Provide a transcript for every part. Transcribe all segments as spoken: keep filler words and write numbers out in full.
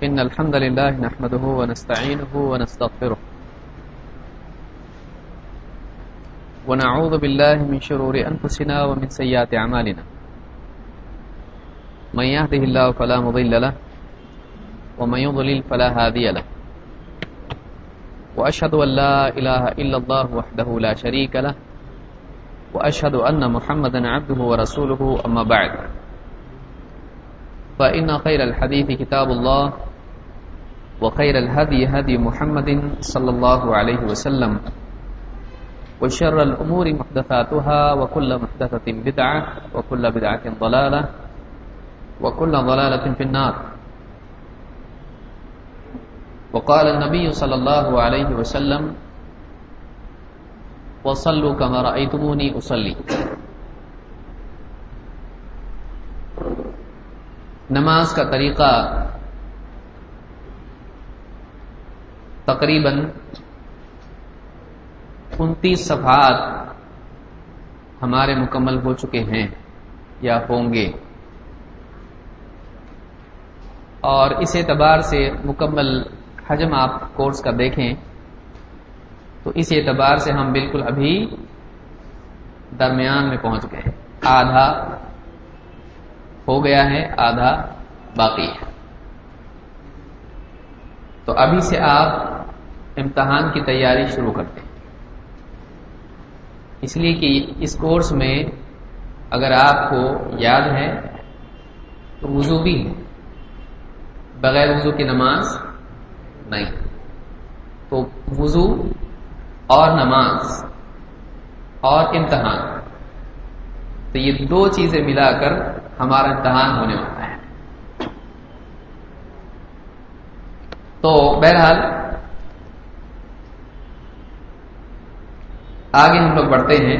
إن الحمد لله نحمده ونستعينه ونستغفره ونعوذ بالله من شرور أنفسنا ومن سيئات أعمالنا من يهده الله فلا مضل له ومن يضلل فلا هادي له وأشهد أن لا إله إلا الله وحده لا شريك له وأشهد أن محمدا عبده ورسوله أما بعد فإن خير الحديث كتاب الله وخير الهدي هدي محمد صلى الله عليه وسلم وشر الأمور محدثاتها وكل محدثة بدعة وكل بدعة ضلالة وكل ضلالة في النار. وقال النبي صلى الله عليه وسلم وصلوا كما رأيتموني أصلي. نماز کا طریقہ تقریباً انتیس صفحات ہمارے مکمل ہو چکے ہیں یا ہوں گے، اور اس اعتبار سے مکمل حجم آپ کورس کا دیکھیں تو اس اعتبار سے ہم بالکل ابھی درمیان میں پہنچ گئے، آدھا ہو گیا ہے، آدھا باقی ہے. تو ابھی سے آپ امتحان کی تیاری شروع کرتے ہیں، اس لیے کہ اس کورس میں اگر آپ کو یاد ہے تو وضو بھی ہے، بغیر وضو کی نماز نہیں. تو وضو اور نماز اور امتحان، تو یہ دو چیزیں ملا کر ہمارا امتحان ہونے والا ہے. تو بہرحال آگے ہم لوگ بڑھتے ہیں.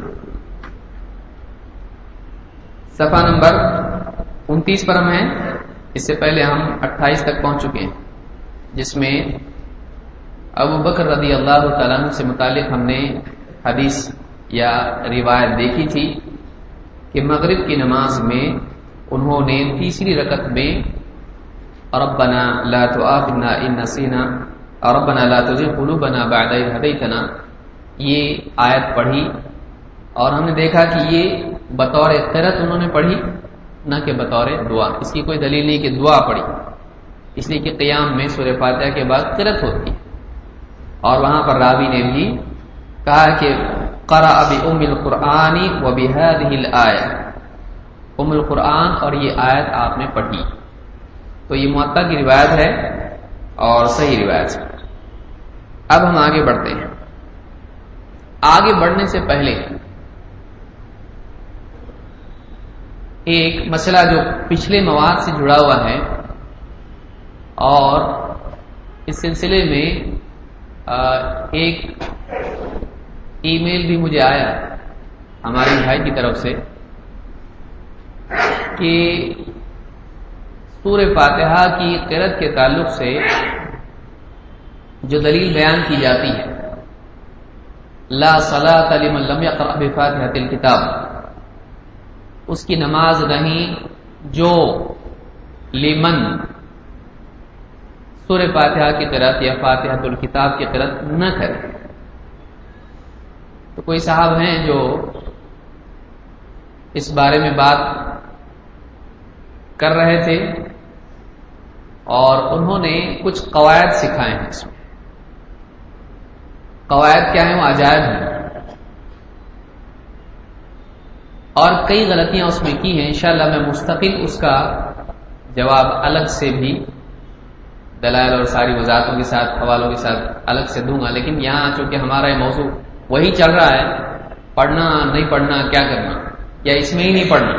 صفحہ نمبر انتیس پر ہم ہیں. اس سے پہلے ہم اٹھائیس تک پہنچ چکے ہیں، جس میں ابو بکر رضی اللہ تعالیٰ عنہ سے متعلق ہم نے حدیث یا روایت دیکھی تھی کہ مغرب کی نماز میں انہوں نے تیسری رکعت میں ربنا لا تؤاخذنا ان نسینا ربنا لا تزغ قلوبنا بعد إذ هديتنا یہ آیت پڑھی، اور ہم نے دیکھا کہ یہ بطور قرأت انہوں نے پڑھی، نہ کہ بطور دعا. اس کی کوئی دلیل نہیں کہ دعا پڑھی، اس لیے کہ قیام میں سورہ فاتحہ کے بعد قرأت ہوتی ہے. اور وہاں پر راوی نے بھی کہا کہ قرأ بأم القرآن وبهذه الآية، ام القرآن اور یہ آیت آپ نے پڑھی. تو یہ موطا کی روایت ہے اور صحیح روایت ہے. اب ہم آگے بڑھتے ہیں. آگے بڑھنے سے پہلے ایک مسئلہ جو پچھلے مواد سے جڑا ہوا ہے، اور اس سلسلے میں ایک ای میل بھی مجھے آیا ہمارے بھائی کی طرف سے کہ سورہ فاتحہ کی قرأت کے تعلق سے جو دلیل بیان کی جاتی ہے لا صلاۃ لمن لم یقرأ بفاتحۃ الکتاب، اس کی نماز نہیں جو لمن سورہ فاتحہ کی قرأت یا فاتحۃ الکتاب کی قرأت نہ کرے. تو کوئی صاحب ہیں جو اس بارے میں بات کر رہے تھے، اور انہوں نے کچھ قواعد سکھائے ہیں. اس میں قواعد کیا ہیں؟ وہ عجائب ہیں، اور کئی غلطیاں اس میں کی ہیں. انشاءاللہ میں مستقل اس کا جواب الگ سے بھی دلائل اور ساری وضاحتوں کے ساتھ، حوالوں کے ساتھ الگ سے دوں گا. لیکن یہاں چونکہ ہمارا یہ موضوع وہی چل رہا ہے، پڑھنا نہیں پڑھنا، کیا کرنا، یا اس میں ہی نہیں پڑھنا.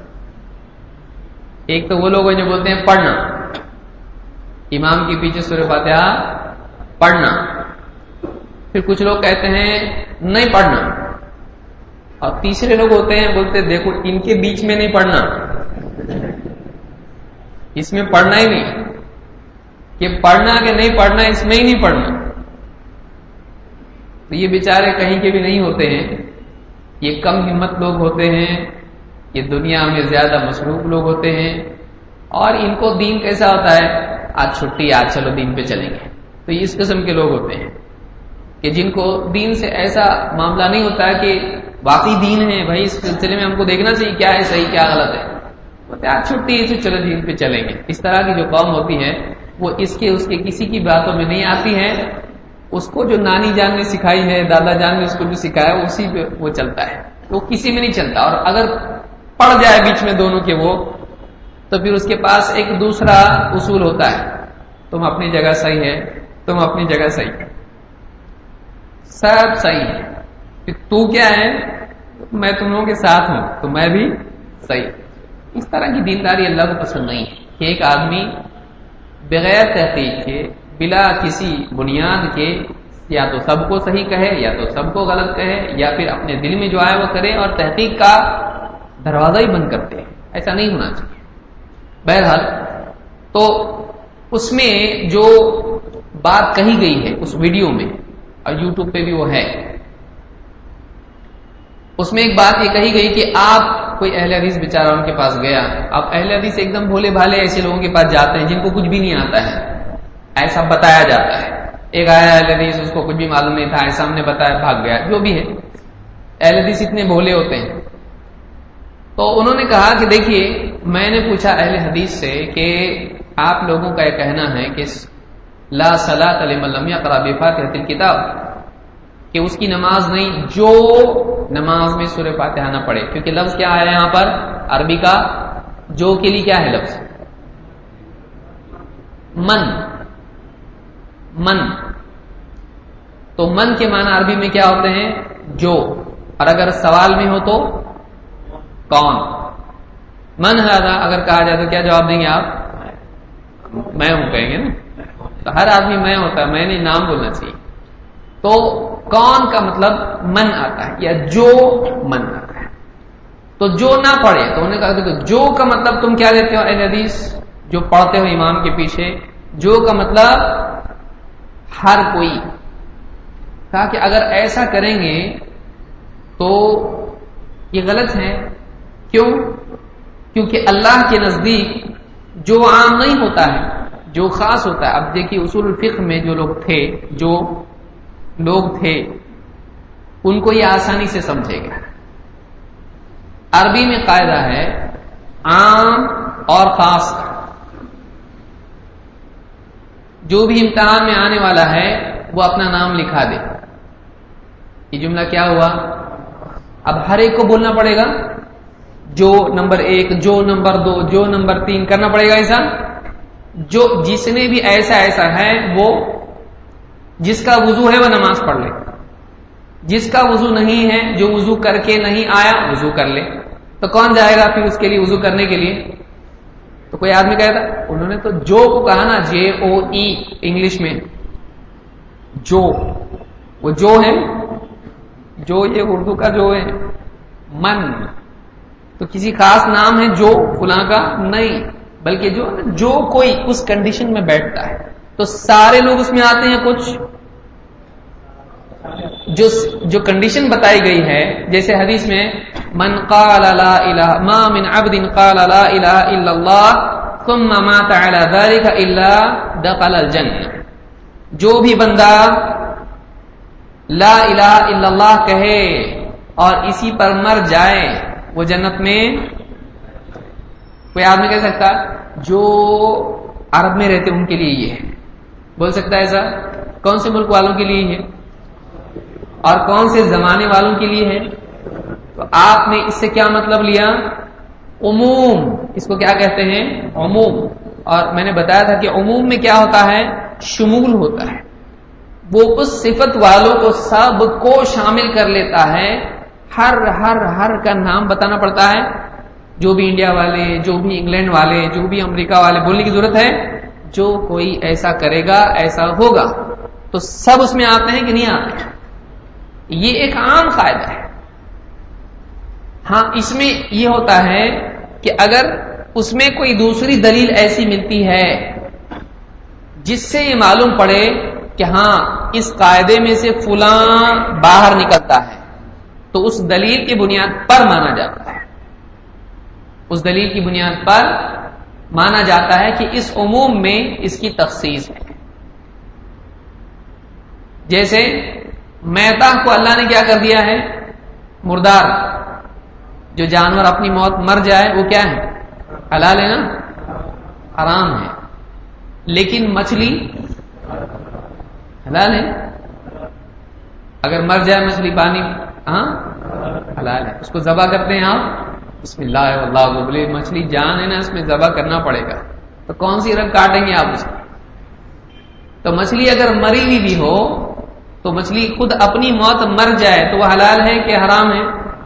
ایک تو وہ لوگ ہیں جو بولتے ہیں پڑھنا، امام کے پیچھے سورہ فاتحہ پڑھنا. پھر کچھ لوگ کہتے ہیں نہیں پڑھنا، اور تیسرے لوگ ہوتے ہیں بولتے ہیں دیکھو ان کے بیچ میں نہیں پڑھنا، اس میں پڑھنا ہی نہیں، کہ پڑھنا کہ نہیں پڑھنا، اس میں ہی نہیں پڑھنا. تو یہ بیچارے کہیں کے بھی نہیں ہوتے ہیں، یہ کم ہمت لوگ ہوتے ہیں، یہ دنیا میں زیادہ مصروف لوگ ہوتے ہیں. اور ان کو دین کیسا ہوتا ہے آج چھٹی، آج چلو دین پہ چلیں گے. تو یہ اس قسم کے لوگ ہوتے ہیں کہ جن کو دین سے ایسا معاملہ نہیں ہوتا ہے کہ واقعی دین ہے بھائی، اس سلسلے میں ہم کو دیکھنا چاہیے کیا ہے صحیح کیا غلط ہے. آج چھٹی ہے چلو دین پہ چلیں گے. اس طرح کی جو قوم ہوتی ہے وہ اس کے اس کے کسی کی باتوں میں نہیں آتی ہے. اس کو جو نانی جان نے سکھائی ہے، دادا جان نے اس کو جو سکھایا اسی پہ وہ چلتا ہے، وہ کسی میں نہیں چلتا. اور اگر پڑ جائے بیچ میں دونوں کے وہ، تو پھر اس کے پاس ایک دوسرا اصول ہوتا ہے، تم اپنی جگہ صحیح ہے، تم اپنی جگہ صحیح ہے، سب صحیح ہے، پھر تو کیا ہے، میں تم لوگوں کے ساتھ ہوں تو میں بھی صحیح. اس طرح کی دینداری اللہ کو پسند نہیں ہے کہ ایک آدمی بغیر تحقیق کے، بلا کسی بنیاد کے، یا تو سب کو صحیح کہے یا تو سب کو غلط کہے، یا پھر اپنے دل میں جو آئے وہ کرے اور تحقیق کا دروازہ ہی بند کرتے ہیں. ایسا نہیں ہونا چاہیے. بہرحال تو اس میں جو بات کہی گئی ہے اس ویڈیو میں، اور یوٹیوب پہ بھی وہ ہے، اس میں ایک بات یہ کہی گئی کہ آپ کوئی اہل حدیث بیچارہ ان کے پاس گیا. اب اہل حدیث ایک دم بھولے بھالے ایسے لوگوں کے پاس جاتے ہیں جن کو کچھ بھی نہیں آتا ہے، ایسا بتایا جاتا ہے. ایک آیا اہل حدیث، اس کو کچھ بھی معلوم نہیں تھا، ایسا ہم نے بتایا بھاگ گیا. جو بھی ہے اہل حدیث اتنے بھولے ہوتے ہیں. تو انہوں نے کہا کہ دیکھیے، میں نے پوچھا اہل حدیث سے کہ آپ لوگوں کا یہ کہنا ہے کہ لا صلاۃ لمن لم یقرأ بفاتحۃ الکتاب، کہ اس کی نماز نہیں جو نماز میں سورہ فاتحہ نہ پڑھے. کیونکہ لفظ کیا آیا یہاں پر عربی کا، جو کے لیے کیا ہے لفظ من. من تو من کے معنی عربی میں کیا ہوتے ہیں، جو. اور اگر سوال میں ہو تو کون. من ہذا اگر کہا جائے تو کیا جواب دیں گے آپ، میں ہوں کہیں گے نا. تو ہر آدمی میں ہوتا ہے، میں نے نام بولنا چاہیے. تو کون کا مطلب من آتا ہے یا جو من آتا ہے. تو جو نہ پڑھے تو انہوں نے کہا کہ جو کا مطلب تم کیا دیتے ہو اہل حدیث جو پڑھتے ہو امام کے پیچھے، جو کا مطلب ہر کوئی. کہا کہ اگر ایسا کریں گے تو یہ غلط ہے. کیوں؟ کیونکہ اللہ کے نزدیک جو عام نہیں ہوتا ہے، جو خاص ہوتا ہے. اب دیکھیے اصول الفقہ میں جو لوگ تھے جو لوگ تھے ان کو یہ آسانی سے سمجھے گا. عربی میں قاعدہ ہے عام اور خاص. جو بھی امتحان میں آنے والا ہے وہ اپنا نام لکھا دے. یہ جملہ کیا ہوا، اب ہر ایک کو بولنا پڑے گا جو نمبر ایک، جو نمبر دو، جو نمبر تین کرنا پڑے گا. ایسا جو جس نے بھی ایسا ایسا ہے وہ جس کا وضو ہے وہ نماز پڑھ لے، جس کا وضو نہیں ہے، جو وضو کر کے نہیں آیا وضو کر لے. تو کون جائے گا پھر اس کے لیے وضو کرنے کے لیے؟ تو کوئی آدمی کہتا انہوں نے تو جو کو کہا نا، جے او ای انگلش میں جو، وہ جو ہے جو، یہ اردو کا جو ہے. من تو کسی خاص نام ہے جو فلاں کا نہیں، بلکہ جو جو کوئی اس کنڈیشن میں بیٹھتا ہے. تو سارے لوگ اس میں آتے ہیں. کچھ جو جو کنڈیشن بتائی گئی ہے، جیسے حدیث میں من قال لا الہ ما من عبد قال لا الہ الا اللہ ثم مات على ذلك الا دخل الجنہ. جو بھی بندہ لا الہ الا اللہ کہے اور اسی پر مر جائے وہ جنت میں. کوئی آدمی کہہ سکتا جو عرب میں رہتے ان کے لیے یہ ہے، بول سکتا ہے ایسا؟ کون سے ملک والوں کے لیے ہے اور کون سے زمانے والوں کے لیے ہے؟ تو آپ نے اس سے کیا مطلب لیا؟ عموم. اس کو کیا کہتے ہیں؟ عموم. اور میں نے بتایا تھا کہ عموم میں کیا ہوتا ہے؟ شمول ہوتا ہے. وہ اس صفت والوں کو سب کو شامل کر لیتا ہے. ہر ہر ہر کا نام بتانا پڑتا ہے. جو بھی انڈیا والے، جو بھی انگلینڈ والے، جو بھی امریکہ والے، بولنے کی ضرورت ہے جو کوئی ایسا کرے گا ایسا ہوگا. تو سب اس میں آتے ہیں کہ نہیں آتے؟ یہ ایک عام قاعدہ ہے. ہاں اس میں یہ ہوتا ہے کہ اگر اس میں کوئی دوسری دلیل ایسی ملتی ہے جس سے یہ معلوم پڑے کہ ہاں اس قاعدے میں سے فلاں باہر نکلتا ہے، تو اس دلیل کی بنیاد پر مانا جاتا ہے. اس دلیل کی بنیاد پر مانا جاتا ہے کہ اس عموم میں اس کی تخصیص ہے. جیسے میتہ کو اللہ نے کیا کر دیا ہے؟ مردار. جو جانور اپنی موت مر جائے وہ کیا ہے؟ حلال ہے نا، حرام ہے. لیکن مچھلی حلال ہے. اگر مر جائے مچھلی پانی، ہاں حلال ہے. اس کو ذبح کرتے ہیں آپ، بسم اللہ واللہ بولے، مچھلی جان ہے نا، اس میں ذبح کرنا پڑے گا. تو کون سی رگ کاٹیں گے آپ اس کو؟ تو مچھلی اگر مری ہوئی بھی ہو تو مچھلی خود اپنی موت مر جائے تو وہ حلال ہے کہ حرام ہے؟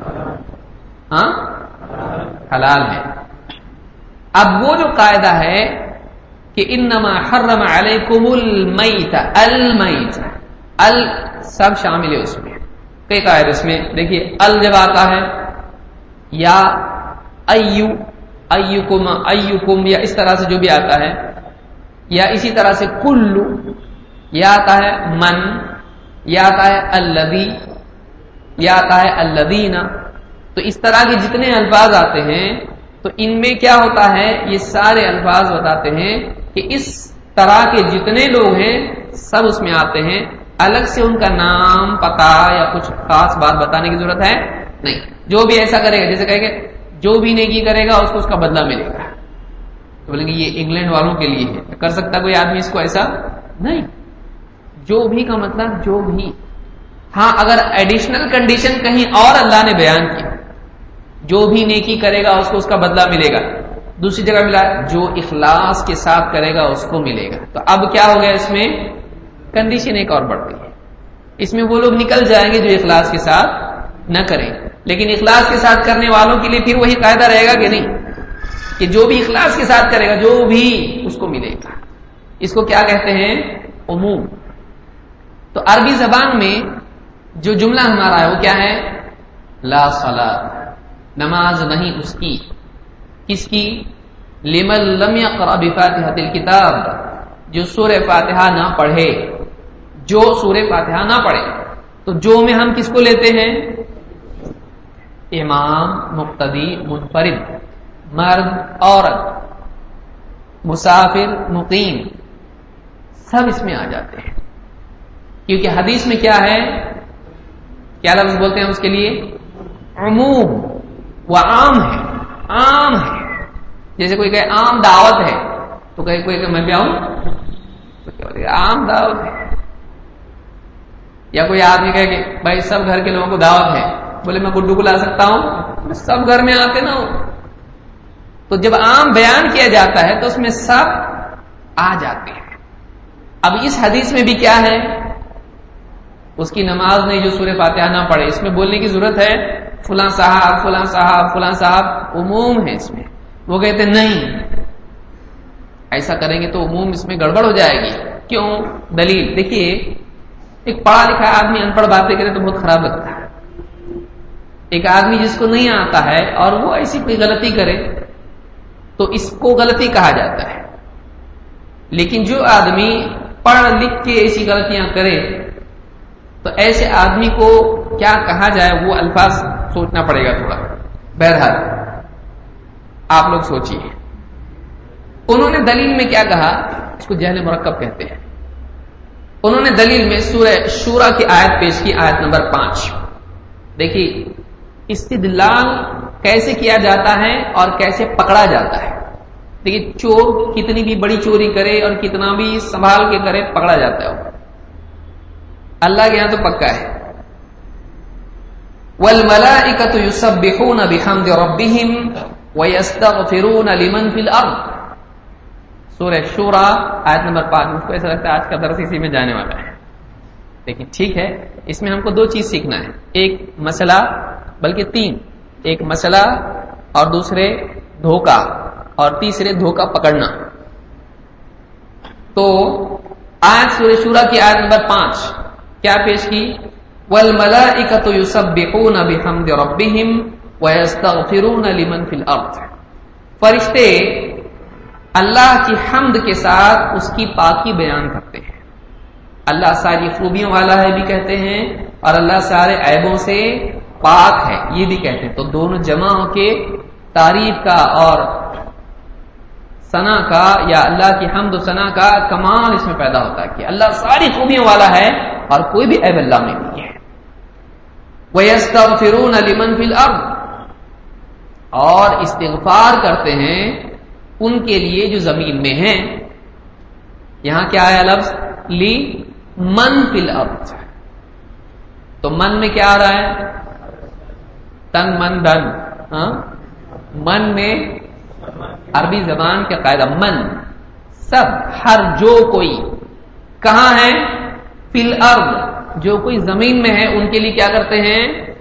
ہاں حلال ہے. اب وہ جو قاعدہ ہے کہ انما حرم علیکم المیت، المیت ال سب شامل ہے اس میں. کئی قاعدے اس میں دیکھیے، ال جب آتا ہے یا ایو ایکم ایکم یا اس طرح سے جو بھی آتا ہے، یا اسی طرح سے کلو، یا آتا ہے من، یا آتا ہے الذی، یا آتا ہے الذین. تو اس طرح کے جتنے الفاظ آتے ہیں تو ان میں کیا ہوتا ہے، یہ سارے الفاظ بتاتے ہیں کہ اس طرح کے جتنے لوگ ہیں سب اس میں آتے ہیں. الگ سے ان کا نام، پتہ یا کچھ خاص بات بتانے کی ضرورت ہے نہیں. جو بھی ایسا کرے گا، جیسے کہیں گے جو بھی نیکی کرے گا اس کو اس کا بدلہ ملے گا، تو بولیں گے یہ انگلینڈ والوں کے لیے ہے. کر سکتا کوئی آدمی اس کو ایسا؟ نہیں. جو بھی کا مطلب جو بھی. ہاں اگر ایڈیشنل کنڈیشن کہیں اور اللہ نے بیان کی، جو بھی نیکی کرے گا اس کو اس کا بدلہ ملے گا. دوسری جگہ ملا جو اخلاص کے ساتھ کرے گا اس کو ملے گا. تو اب کیا ہو گیا، اس میں کنڈیشن ایک اور بڑھ گئی ہے. اس میں وہ لوگ نکل جائیں گے جو اخلاص کے ساتھ نہ کریں، لیکن اخلاص کے ساتھ کرنے والوں کے لیے پھر وہی قاعدہ رہے گا کہ نہیں، کہ جو بھی اخلاص کے ساتھ کرے گا جو بھی اس کو ملے گا. اس کو کیا کہتے ہیں؟ عموم. تو عربی زبان میں جو جملہ ہمارا ہے وہ کیا ہے؟ لا صلاۃ، نماز نہیں اس کی. کس کی؟ لمن لم یقرأ بفاتحۃ الکتاب، جو سورہ فاتحہ نہ پڑھے، جو سورہ فاتحہ نہ پڑھے. تو جو میں ہم کس کو لیتے ہیں؟ امام، مقتدی، منفرد، مرد، عورت، مسافر، مقیم، سب اس میں آ جاتے ہیں. کیونکہ حدیث میں کیا ہے، کیا لفظ بولتے ہیں اس کے لیے؟ عموم. وہ عام ہے، عام ہے. جیسے کوئی کہے عام دعوت ہے تو کہے کوئی کہ میں بھی آؤں، تو کیا بولے عام دعوت ہے. یا کوئی آدمی کہے کہ بھائی سب گھر کے لوگوں کو دعوت ہے، بولے میں گڈو کو لا سکتا ہوں، سب گھر میں آتے نا. تو جب عام بیان کیا جاتا ہے تو اس میں سب آ جاتے ہیں. اب اس حدیث میں بھی کیا ہے، اس کی نماز نہیں جو سورہ فاتحہ نہ پڑھے. اس میں بولنے کی ضرورت ہے فلاں صاحب، فلاں صاحب، فلاں صاحب، عموم ہے اس میں. وہ کہتے نہیں، ایسا کریں گے تو عموم اس میں گڑبڑ ہو جائے گی. کیوں؟ دلیل دیکھیے، ایک پڑھا لکھا آدمی ان پڑھ باتیں کرے تو بہت خراب لگتا ہے. ایک آدمی جس کو نہیں آتا ہے اور وہ ایسی کوئی غلطی کرے تو اس کو غلطی کہا جاتا ہے. لیکن جو آدمی پڑھ لکھ کے ایسی غلطیاں کرے تو ایسے آدمی کو کیا کہا جائے، وہ الفاظ سوچنا پڑے گا تھوڑا. بہرحال آپ لوگ سوچیے. انہوں نے دلیل میں کیا کہا، اس کو جہل مرکب کہتے ہیں. انہوں نے دلیل میں سورہ شورا کی آیت پیش کی، آیت نمبر پانچ. دیکھیے استدلال کیسے کیا جاتا ہے اور کیسے پکڑا جاتا ہے. دیکھیے چور کتنی بھی بڑی چوری کرے اور کتنا بھی سنبھال کے کرے پکڑا جاتا ہے. اللہ کے یہاں تو پکا ہے. والملائکۃ یسبحون بحمد ربہم ویستغفرون لمن فی الارض. سورہ شورا آیت نمبر پانچ. مجھ کو ایسا لگتا ہے آج کا درس اسی میں جانے والا ہے. لیکن ٹھیک ہے، اس میں ہم کو دو چیز سیکھنا ہے. ایک مسئلہ، بلکہ تین. ایک مسئلہ اور دوسرے دھوکہ اور تیسرے دھوکہ پکڑنا. تو آیت سورہ شورا کی آیت نمبر پانچ کیا پیش کی؟ والملائکۃ یسبحون بحمد ربہم ویستغفرون لمن فی الارض. فرشتے اللہ کی حمد کے ساتھ اس کی پاکی بیان کرتے ہیں. اللہ ساری خوبیوں والا ہے بھی کہتے ہیں اور اللہ سارے عیبوں سے پاک ہے یہ بھی کہتے ہیں. تو دونوں جمع ہو کے تعریف کا اور ثنا کا یا اللہ کی حمد و ثنا کا کمال اس میں پیدا ہوتا ہے کہ اللہ ساری خوبیوں والا ہے اور کوئی بھی عیب اللہ میں نہیں ہے. وَيَسْتَغْفِرُونَ لِمَنْ فِي الْأَرْضِ، اور استغفار کرتے ہیں ان کے لیے جو زمین میں ہیں. یہاں کیا آیا لفظ لی من فی الارض، تو من میں کیا آ رہا ہے؟ تن من دن. ہاں من میں عربی زبان کا قاعدہ من سب ہر جو کوئی کہاں ہے؟ فی الارض، جو کوئی زمین میں ہے ان کے لیے کیا کرتے ہیں؟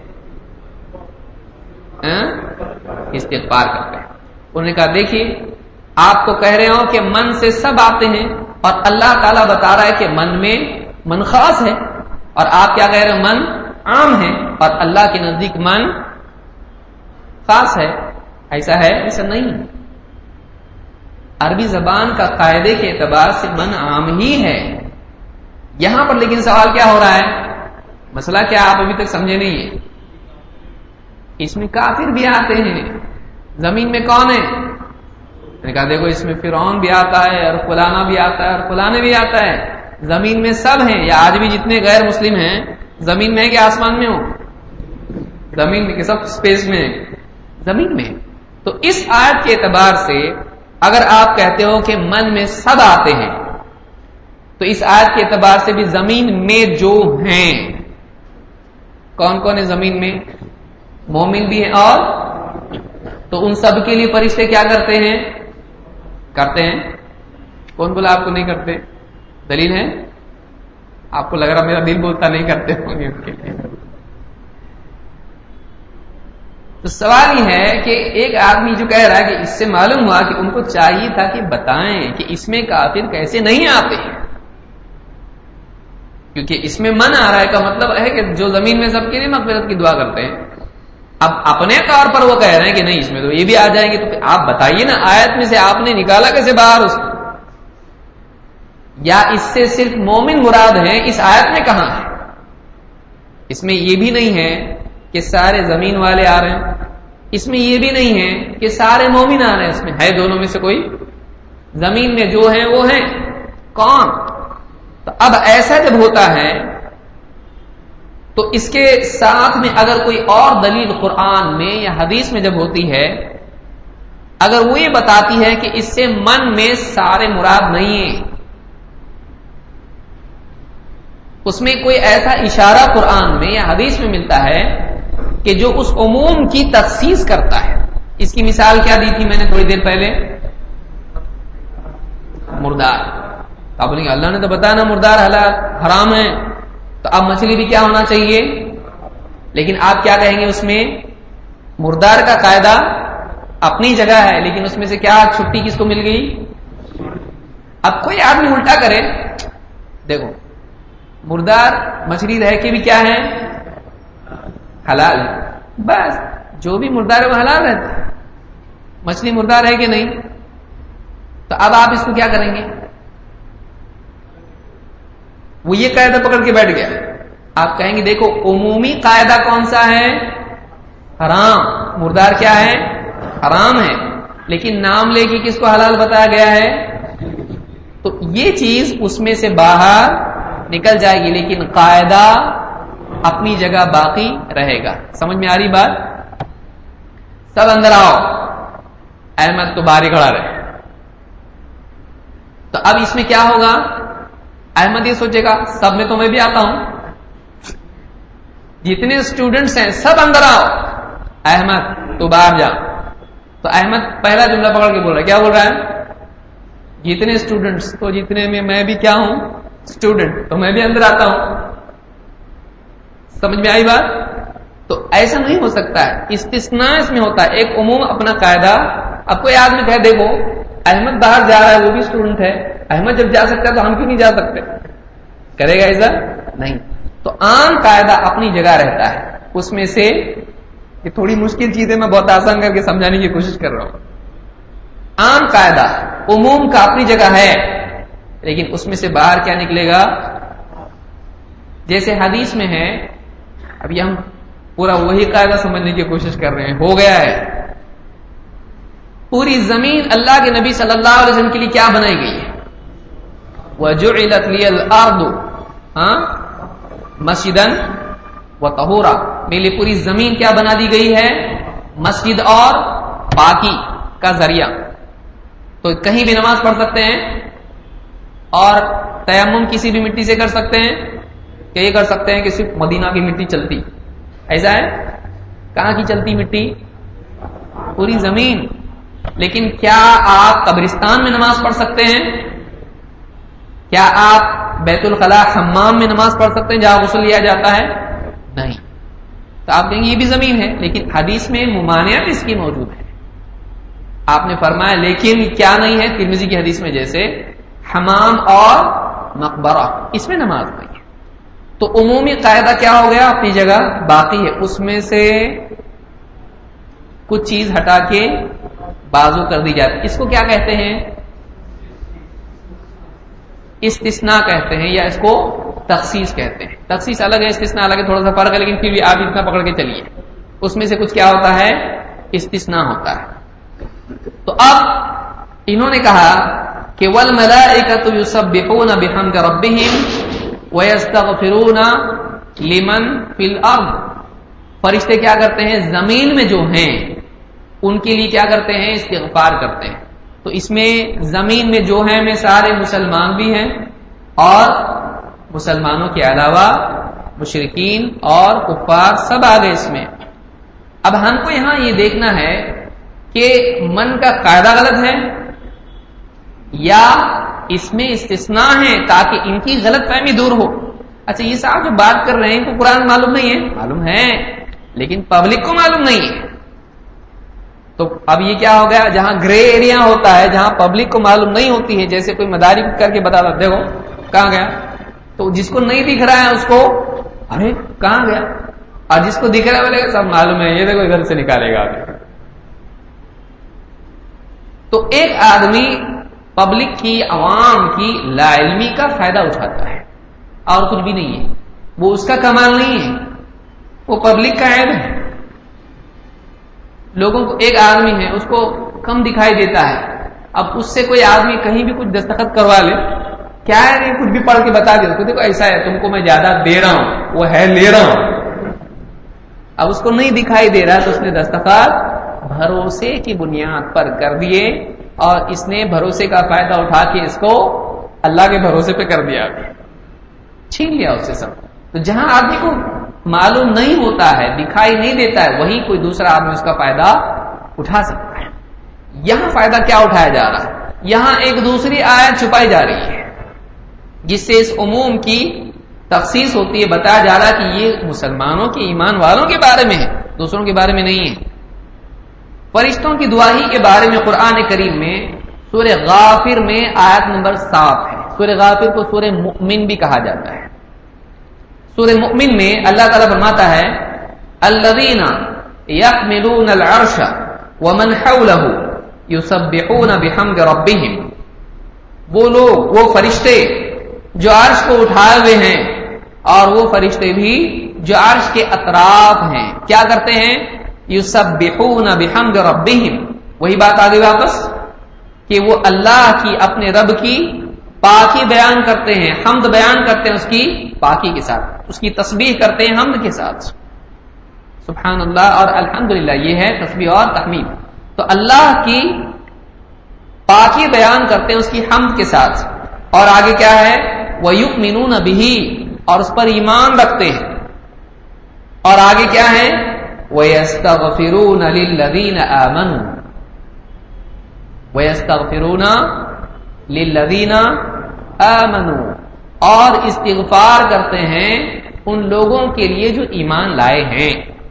استغفار کرتے ہیں. انہوں نے کہا دیکھیے آپ کو کہہ رہے ہو کہ من سے سب آتے ہیں اور اللہ تعالیٰ بتا رہا ہے کہ من میں من خاص ہے، اور آپ کیا کہہ رہے ہیں؟ من عام ہے اور اللہ کے نزدیک من خاص ہے. ایسا ہے؟ ایسا نہیں. عربی زبان کا قاعدے کے اعتبار سے من عام ہی ہے. یہاں پر لیکن سوال کیا ہو رہا ہے؟ مسئلہ کیا آپ ابھی تک سمجھے نہیں ہے. اس میں کافر بھی آتے ہیں. زمین میں کون ہے؟ میں نے کہا دیکھو اس میں فرعون بھی آتا ہے اور فلانا بھی آتا ہے اور فلانے بھی آتا ہے. زمین میں سب ہیں. یا آج بھی جتنے غیر مسلم ہیں زمین میں ہے کہ آسمان میں ہو؟ زمین میں کہ سب اسپیس میں ہے؟ زمین میں. تو اس آیت کے اعتبار سے اگر آپ کہتے ہو کہ من میں سب آتے ہیں تو اس آیت کے اعتبار سے بھی زمین میں جو ہیں کون کون ہے زمین میں؟ مومن بھی ہیں. اور تو ان سب کے لیے فرشتے کیا کرتے ہیں؟ کرتے ہیں. کون بولا آپ کو نہیں کرتے؟ دلیل ہے؟ آپ کو لگ رہا میرا دل بولتا نہیں کرتے ہوں گے اس کے لیے. تو سوال یہ ہے کہ ایک آدمی جو کہہ رہا ہے کہ اس سے معلوم ہوا کہ ان کو چاہیے تھا کہ بتائیں کہ اس میں کافر کیسے نہیں آتے ہیں، کیونکہ اس میں من آ رہا ہے کا مطلب ہے کہ جو زمین میں سب کے لیے مغفرت کی دعا کرتے ہیں. اب اپنے طور پر وہ کہہ رہے ہیں کہ نہیں اس میں تو یہ بھی آ جائیں گے. تو آپ بتائیے نا آیت میں سے آپ نے نکالا کیسے باہر اس کو؟ یا اس سے صرف مومن مراد ہیں؟ اس آیت میں کہاں ہے؟ اس میں یہ بھی نہیں ہے کہ سارے زمین والے آ رہے ہیں. اس میں یہ بھی نہیں ہے کہ سارے مومن آ رہے ہیں. اس میں ہے دونوں میں سے کوئی. زمین میں جو ہیں وہ ہیں کون؟ تو اب ایسا جب ہوتا ہے تو اس کے ساتھ میں اگر کوئی اور دلیل قرآن میں یا حدیث میں جب ہوتی ہے، اگر وہ یہ بتاتی ہے کہ اس سے من میں سارے مراد نہیں ہے، اس میں کوئی ایسا اشارہ قرآن میں یا حدیث میں ملتا ہے کہ جو اس عموم کی تخصیص کرتا ہے. اس کی مثال کیا دی تھی میں نے تھوڑی دیر پہلے؟ مردار. اب نہیں اللہ نے تو بتایا نا مردار حلال حرام ہے، تو اب مچھلی بھی کیا ہونا چاہیے؟ لیکن آپ کیا کہیں گے؟ اس میں مردار کا قاعدہ اپنی جگہ ہے لیکن اس میں سے کیا چھٹی کس کو مل گئی؟ اب کوئی آدمی الٹا کرے، دیکھو مردار مچھلی رہ کے بھی کیا ہے؟ حلال ہے. بس جو بھی مردار ہے وہ حلال رہتا ہے. مچھلی مردار ہے کہ نہیں؟ تو اب آپ اس کو کیا کریں گے؟ وہ یہ قاعدہ پکڑ کے بیٹھ گیا. آپ کہیں گے دیکھو عمومی قاعدہ کون سا ہے؟ حرام. مردار کیا ہے؟ حرام ہے. لیکن نام لے کے کس کو حلال بتایا گیا ہے؟ تو یہ چیز اس میں سے باہر نکل جائے گی لیکن قاعدہ اپنی جگہ باقی رہے گا. سمجھ میں آ رہی بات؟ سب اندر آؤ. احمد تو باہر کھڑا رہے. تو اب اس میں کیا ہوگا؟ احمد یہ سوچے گا سب میں تو میں بھی آتا ہوں. جتنے اسٹوڈنٹس ہیں سب اندر آؤ. احمد تو باہر جا. تو احمد پہلا جملہ پکڑ کے بول رہا ہے. کیا بول رہا ہے؟ جتنے اسٹوڈنٹس، تو جتنے میں میں بھی کیا ہوں؟ اسٹوڈنٹ. تو میں بھی اندر آتا ہوں. سمجھ میں آئی بات؟ تو ایسا نہیں ہو سکتا ہے. استثناء اس میں ہوتا ہے. ایک عموم اپنا قاعدہ. اب کوئی آدمی کہے دیکھو احمد باہر جا رہا ہے وہ بھی اسٹوڈنٹ ہے، احمد جب جا سکتا ہے تو ہم کیوں نہیں جا سکتے؟ کرے گا ایسا؟ نہیں. تو عام قاعدہ اپنی جگہ رہتا ہے. اس میں سے یہ تھوڑی مشکل چیزیں میں بہت آسان کر کے سمجھانے کی کوشش کر رہا ہوں. عام قاعدہ عموم کا اپنی جگہ ہے لیکن اس میں سے باہر کیا نکلے گا؟ جیسے حدیث میں ہے. ابھی ہم پورا وہی قاعدہ سمجھنے کی کوشش کر رہے ہیں. ہو گیا ہے پوری زمین اللہ کے نبی صلی اللہ علیہ وسلم کے لیے کیا بنائی گئی ہے؟ وَجُعِلَتْ لِيَ الْأَرْضُ مَسْجِدًا وَطَهُورًا، میرے لیے پوری زمین کیا بنا دی گئی ہے؟ مسجد اور پاکی کا ذریعہ. تو کہیں بھی نماز پڑھ سکتے ہیں اور تیمم کسی بھی مٹی سے کر سکتے ہیں کہ یہ کر سکتے ہیں کہ صرف مدینہ کی مٹی چلتی؟ ایسا ہے؟ کہاں کی چلتی مٹی؟ پوری زمین. لیکن کیا آپ قبرستان میں نماز پڑھ سکتے ہیں؟ کیا آپ بیت الخلاء حمام میں نماز پڑھ سکتے ہیں جہاں غسل لیا جاتا ہے؟ نہیں. تو آپ کہیں گے یہ بھی زمین ہے، لیکن حدیث میں ممانعت اس کی موجود ہے. آپ نے فرمایا لیکن کیا نہیں ہے؟ ترمذی کی حدیث میں جیسے حمام اور مقبرہ، اس میں نماز نہیں ہے. تو عمومی قاعدہ کیا ہو گیا؟ اپنی جگہ باقی ہے، اس میں سے کچھ چیز ہٹا کے بازو کر دی جاتی. اس کو کیا کہتے ہیں؟ استثناء کہتے ہیں، یا اس کو تخصیص کہتے ہیں. تخصیص الگ ہے، استثناء الگ ہے، تھوڑا سا فرق ہے، لیکن پھر بھی آپ اتنا پکڑ کے چلیے. اس میں سے کچھ کیا ہوتا ہے؟ استثناء ہوتا ہے. تو اب انہوں نے کہا کہ والملائکۃ یسبحون بحمد ربہم ویستغفرون لمن فی الارض، فرشتے کیا کرتے ہیں؟ زمین میں جو ہیں ان کے لیے کیا کرتے ہیں؟ استغفار کرتے ہیں. تو اس میں زمین میں جو ہیں میں سارے مسلمان بھی ہیں اور مسلمانوں کے علاوہ مشرکین اور کفار سب آ گئے اس میں. اب ہم کو یہاں یہ دیکھنا ہے کہ من کا قاعدہ غلط ہے یا اس میں استثناء ہے تاکہ ان کی غلط فہمی دور ہو. اچھا یہ صاحب جو بات کر رہے ہیں ان کو قرآن معلوم نہیں ہے؟ معلوم ہے، لیکن پبلک کو معلوم نہیں ہے. تو اب یہ کیا ہو گیا؟ جہاں گرے ایریا ہوتا ہے، جہاں پبلک کو معلوم نہیں ہوتی ہے، جیسے کوئی مداری کر کے بتا دیتے ہو کہاں گیا، تو جس کو نہیں دکھ رہا ہے اس کو ارے کہاں گیا، اور جس کو دکھ رہا ہے بولے گا سب معلوم ہے، یہ دیکھو ادھر سے نکالے گا. تو ایک آدمی پبلک کی، عوام کی لا علمی کا فائدہ اٹھاتا ہے اور کچھ بھی نہیں ہے. وہ اس کا کمال نہیں ہے، وہ پبلک کا عیب ہے. لوگوں کو ایک آدمی ہے اس کو کم دکھائی دیتا ہے، اب اس سے کوئی آدمی کہیں بھی کچھ دستخط کروا لے، کیا ہے نہیں کچھ بھی پڑھ کے بتا دے، دیکھو ایسا ہے، تم کو میں زیادہ دے رہا ہوں، وہ ہے لے رہا ہوں. اب اس کو نہیں دکھائی دے رہا تو اس نے دستخط بھروسے کی بنیاد پر کر دیے اور اس نے بھروسے کا فائدہ اٹھا کے اس کو اللہ کے بھروسے پہ کر دیا، چھین لیا اس سے سب. تو جہاں آدمی کو معلوم نہیں ہوتا ہے، دکھائی نہیں دیتا ہے، وہی کوئی دوسرا آدمی اس کا فائدہ اٹھا سکتا ہے. یہاں فائدہ کیا اٹھایا جا رہا ہے؟ یہاں ایک دوسری آیت چھپائی جا رہی ہے جس سے اس عموم کی تخصیص ہوتی ہے. بتایا جا رہا ہے کہ یہ مسلمانوں کے، ایمان والوں کے بارے میں ہے، دوسروں کے بارے میں نہیں ہے. فرشتوں کی دعائی کے بارے میں قرآن کریم میں سورہ غافر میں آیت نمبر سات ہے. سورہ غافر کو سورہ مؤمن بھی کہا جاتا ہے. سورہ مؤمن میں اللہ تعالیٰ فرماتا ہے الذین یحملون العرش ومن حولہ یسبحون بحمد ربہم، وہ لوگ، وہ فرشتے جو عرش کو اٹھائے ہوئے ہیں اور وہ فرشتے بھی جو عرش کے اطراف ہیں کیا کرتے ہیں؟ یسبحون بحمد ربہم. وہی بات آگے واپس کہ وہ اللہ کی، اپنے رب کی پاکی بیان کرتے ہیں، حمد بیان کرتے ہیں اس کی پاکی کے ساتھ، اس کی تسبیح کرتے ہیں حمد کے ساتھ. سبحان اللہ اور الحمدللہ یہ ہے تسبیح اور تحمید. تو اللہ کی پاکی بیان کرتے ہیں اس کی حمد کے ساتھ. اور آگے کیا ہے؟ وَيُؤْمِنُونَ بِهِ، اور اس پر ایمان رکھتے ہیں. اور آگے کیا ہے؟ وَيَسْتَغْفِرُونَ لِلَّذِينَ آمَنُوا، وَيَسْتَغْفِرُونَ لِلَّذِينَ آمَنُوا، اور استغفار کرتے ہیں ان لوگوں کے لیے جو ایمان لائے ہیں.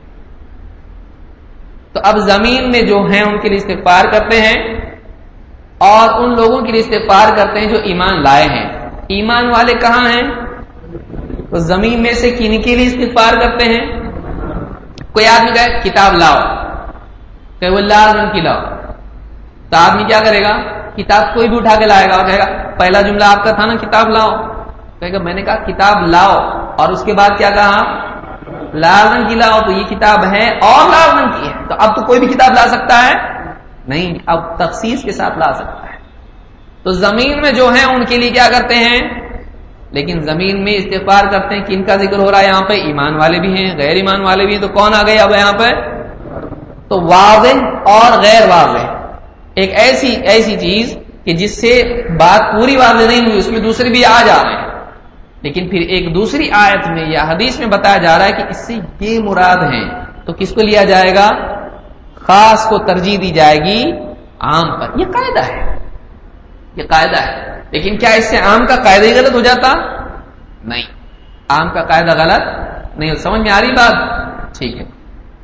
تو اب زمین میں جو ہیں ان کے لیے استغفار کرتے ہیں اور ان لوگوں کے لیے استغفار کرتے ہیں جو ایمان لائے ہیں. ایمان والے کہاں ہیں؟ تو زمین میں سے کن کے لیے استغفار کرتے ہیں؟ کوئی آدمی کہے کتاب لاؤ، کہ وہ لال رنگ کی لاؤ، تو آدمی کیا کرے گا؟ کتاب کوئی بھی اٹھا کے لائے گا اور کہے گا پہلا جملہ آپ کا تھا نا کتاب لاؤ، کہے گا میں نے کہا کتاب لاؤ اور اس کے بعد کیا کہا؟ لال رنگ کی لاؤ. تو یہ کتاب ہے اور لال رنگ کی ہے، تو اب تو کوئی بھی کتاب لا سکتا ہے؟ نہیں، اب تخصیص کے ساتھ لا سکتا ہے. تو زمین میں جو ہیں ان کے لیے کیا کرتے ہیں؟ لیکن زمین میں استغفار کرتے ہیں. کن کا ذکر ہو رہا ہے یہاں پہ؟ ایمان والے بھی ہیں، غیر ایمان والے بھی ہیں. تو کون آ گئے اب یہاں پہ؟ تو واضح اور غیر واضح، ایک ایسی ایسی چیز کہ جس سے بات پوری واضح نہیں ہوئی، اس میں دوسرے بھی آ جا رہے ہیں، لیکن پھر ایک دوسری آیت میں یا حدیث میں بتایا جا رہا ہے کہ اس سے یہ مراد ہے، تو کس کو لیا جائے گا؟ خاص کو ترجیح دی جائے گی عام پر. یہ قاعدہ ہے، یہ قاعدہ ہے. لیکن کیا اس سے عام کا قاعدہ ہی غلط ہو جاتا؟ نہیں، عام کا قاعدہ غلط نہیں. سمجھ میں آ رہی بات؟ ٹھیک ہے.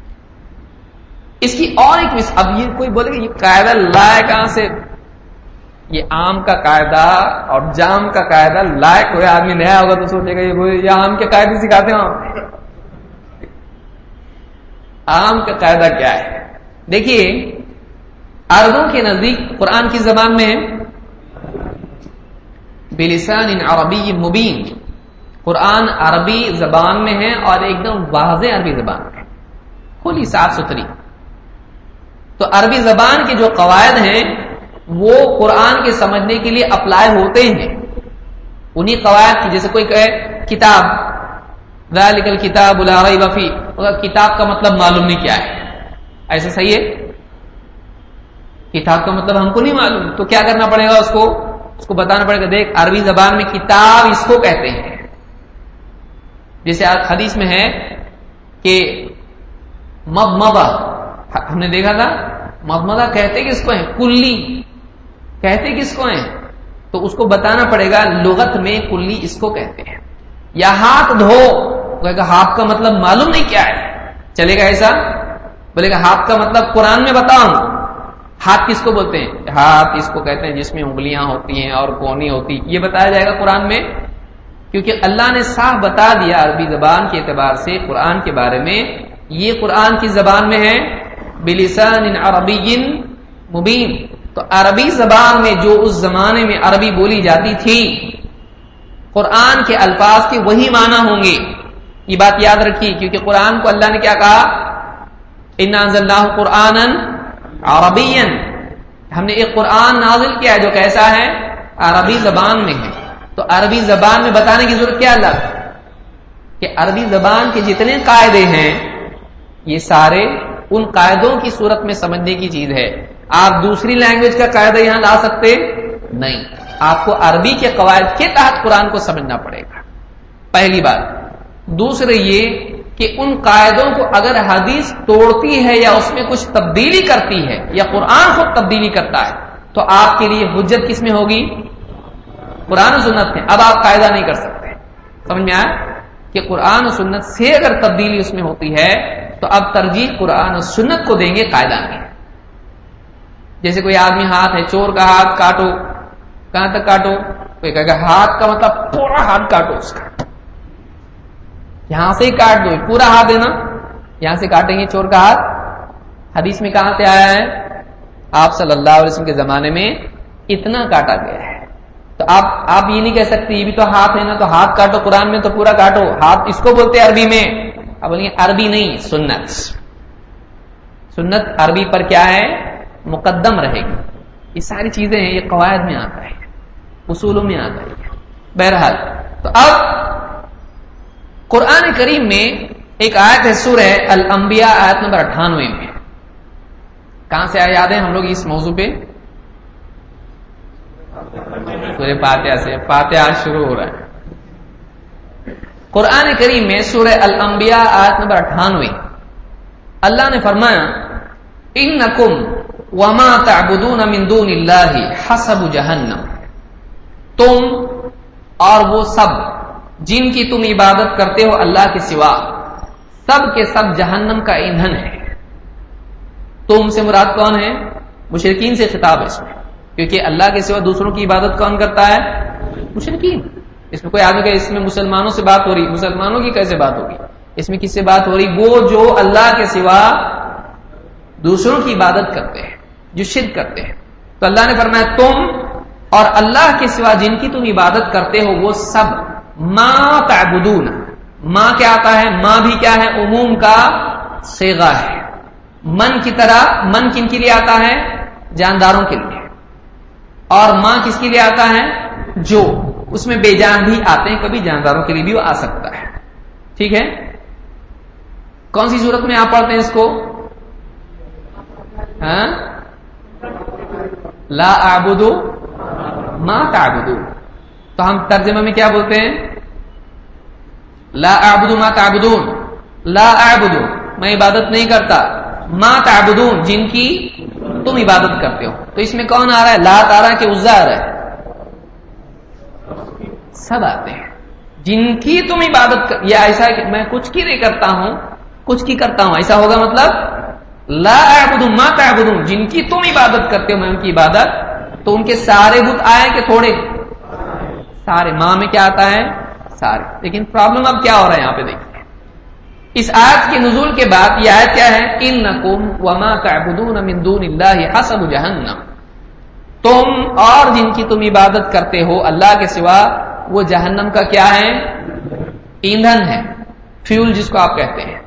اس کی اور ایک مثال، اب یہ کوئی بولے کہ یہ قاعدہ لائے کہاں سے؟ یہ عام کا قاعدہ اور جام کا قاعدہ لائے، کوئی آدمی نیا ہوگا تو سوچے گا یہ عام کے قاعدے سکھاتے ہیں. عام کا قاعدہ کیا ہے؟ دیکھیے، عربوں کے نزدیک قرآن کی زبان میں بلسان عربی مبین، قرآن عربی زبان میں ہے اور ایک دم واضح عربی زبان میں، کھلی صاف ستھری. تو عربی زبان کے جو قواعد ہیں وہ قرآن کے سمجھنے کے لیے اپلائی ہوتے ہیں. انہی قواعد کی، جیسے کوئی کہے کتاب، ذالک الکتاب لا ریب فیہ، کتاب کا مطلب معلوم نہیں کیا ہے. ایسا صحیح ہے؟ کتاب کا مطلب ہم کو نہیں معلوم، تو کیا کرنا پڑے گا؟ اس کو اس کو بتانا پڑے گا دیکھ عربی زبان میں کتاب اس کو کہتے ہیں. جیسے حدیث میں ہے کہ مضمضہ، ہم نے دیکھا تھا مضمضہ کہتے کس کو ہیں؟ کلی کہتے کس کو ہیں؟ تو اس کو بتانا پڑے گا لغت میں کلی اس کو کہتے ہیں. یا ہاتھ دھو، کہے گا ہاتھ کا مطلب معلوم نہیں کیا ہے، چلے گا ایسا؟ بولے گا ہاتھ کا مطلب قرآن میں بتاؤں. ہاتھ کس کو بولتے ہیں؟ ہاتھ اس کو کہتے ہیں جس میں انگلیاں ہوتی ہیں اور کونی ہوتی، یہ بتایا جائے گا قرآن میں، کیونکہ اللہ نے صاف بتا دیا عربی زبان کے اعتبار سے قرآن کے بارے میں. یہ قرآن کی زبان میں ہے بلسان عربی مبین. تو عربی زبان میں جو اس زمانے میں عربی بولی جاتی تھی، قرآن کے الفاظ کے وہی معنی ہوں گے. یہ بات یاد رکھیے، کیونکہ قرآن کو اللہ نے کیا کہا؟ انا انزلناہ قرآنا عربیا، ہم نے ایک قرآن نازل کیا ہے جو کیسا ہے؟ عربی زبان میں ہے. تو عربی زبان میں بتانے کی ضرورت کیا لگ کہ عربی زبان کے جتنے قاعدے ہیں یہ سارے ان قاعدوں کی صورت میں سمجھنے کی چیز ہے. آپ دوسری لینگویج کا قاعدہ یہاں لا سکتے نہیں، آپ کو عربی کے قواعد کے تحت قرآن کو سمجھنا پڑے گا، پہلی بات. دوسرے یہ کہ ان قاعدوں کو اگر حدیث توڑتی ہے یا اس میں کچھ تبدیلی کرتی ہے یا قرآن خود تبدیلی کرتا ہے تو آپ کے لیے حجت کس میں ہوگی؟ قرآن و سنت میں. اب آپ قاعدہ نہیں کر سکتے. سمجھ میں آیا کہ قرآن و سنت سے اگر تبدیلی اس میں ہوتی ہے تو اب ترجیح قرآن و سنت کو دیں گے قاعدہ میں. جیسے کوئی آدمی ہاتھ ہے، چور کا ہاتھ کاٹو، کہاں تک کاٹو؟ کوئی کہے گا ہاتھ کا مطلب پورا ہاتھ کاٹو، اس کا یہاں سے ہی کاٹ دو، پورا ہاتھ ہے نا، یہاں سے کاٹیں گے چور کا ہاتھ. حدیث میں کہاں سے آیا ہے؟ آپ صلی اللہ علیہ وسلم کے زمانے میں اتنا کاٹا گیا ہے. تو آپ آپ یہ نہیں کہہ سکتے یہ بھی تو ہاتھ ہے نا تو ہاتھ کاٹو، قرآن میں تو پورا کاٹو. ہاتھ اس کو بولتے ہیں عربی میں. اب بولیں گے عربی نہیں، سنت. سنت عربی پر کیا ہے؟ مقدم رہے گی. یہ ساری چیزیں ہیں، یہ قواعد میں آتا ہے، اصولوں میں آتا ہے. بہرحال تو اب قرآن کریم میں ایک آیت ہے سورہ الانبیاء آیت نمبر اٹھانوے میں. کہاں سے آیا یاد ہے ہم لوگ اس موضوع پہ؟ سورہ فاتحہ سے. فاتحہ شروع ہو رہا ہے. قرآن کریم میں سورہ الانبیاء آیت نمبر اٹھانوے اللہ نے فرمایا انکم وما تعبدون من دون اللہ حسب جہنم، تم اور وہ سب جن کی تم عبادت کرتے ہو اللہ کے سوا، سب کے سب جہنم کا ایندھن ہے. تم سے مراد کون ہے؟ مشرکین سے خطاب ہے اس میں، کیونکہ اللہ کے سوا دوسروں کی عبادت کون کرتا ہے؟ مشرکین. اس میں کوئی آدمی کہ اس میں مسلمانوں سے بات ہو رہی، مسلمانوں کی کیسے بات ہوگی؟ اس میں کس سے بات ہو رہی؟ وہ جو اللہ کے سوا دوسروں کی عبادت کرتے ہیں، جو شرک کرتے ہیں. تو اللہ نے فرمایا تم اور اللہ کے سوا جن کی تم عبادت کرتے ہو وہ سب ما تعبدون. ما کیا آتا ہے؟ ما بھی کیا ہے؟ عموم کا صیغہ ہے. من کی طرح، من کن کے لیے آتا ہے؟ جانداروں کے لیے، اور ماں کس کے لیے آتا ہے؟ جو، اس میں بے جان بھی آتے ہیں، کبھی جانداروں کے لیے بھی وہ آ سکتا ہے، ٹھیک ہے؟ کون سی صورت میں آپ پڑھتے ہیں اس کو؟ ہاں؟ لا اعبد ما تعبدون، تو ہم ترجمہ میں کیا بولتے ہیں؟ لا اعبد ما تعبدون، لا اعبد میں عبادت نہیں کرتا، ما تعبدون جن کی تم عبادت کرتے ہو، تو اس میں کون آ رہا ہے؟ لات آ رہا ہے کہ عزا آ رہا ہے؟ سب آتے ہیں، جن کی تم عبادت کر، یہ ایسا ہے کہ میں کچھ کی نہیں کرتا ہوں، کچھ کی کرتا ہوں، ایسا ہوگا مطلب لا اعبد ما تعبدون جن کی تم عبادت کرتے ہو میں ان کی عبادت، تو ان کے سارے بت آئے کہ تھوڑے؟ سارے، ماں میں کیا آتا ہے؟ سارے۔ لیکن پرابلم اب کیا ہو رہا ہے یہاں پہ دیکھیں، اس آیت کے نزول کے بعد یہ آیت کیا ہے؟ انکم وما تعبدون من دون اللہ حسب جہنم، تم اور جن کی تم عبادت کرتے ہو اللہ کے سوا وہ جہنم کا کیا ہے؟ ایندھن ہے، فیول جس کو آپ کہتے ہیں۔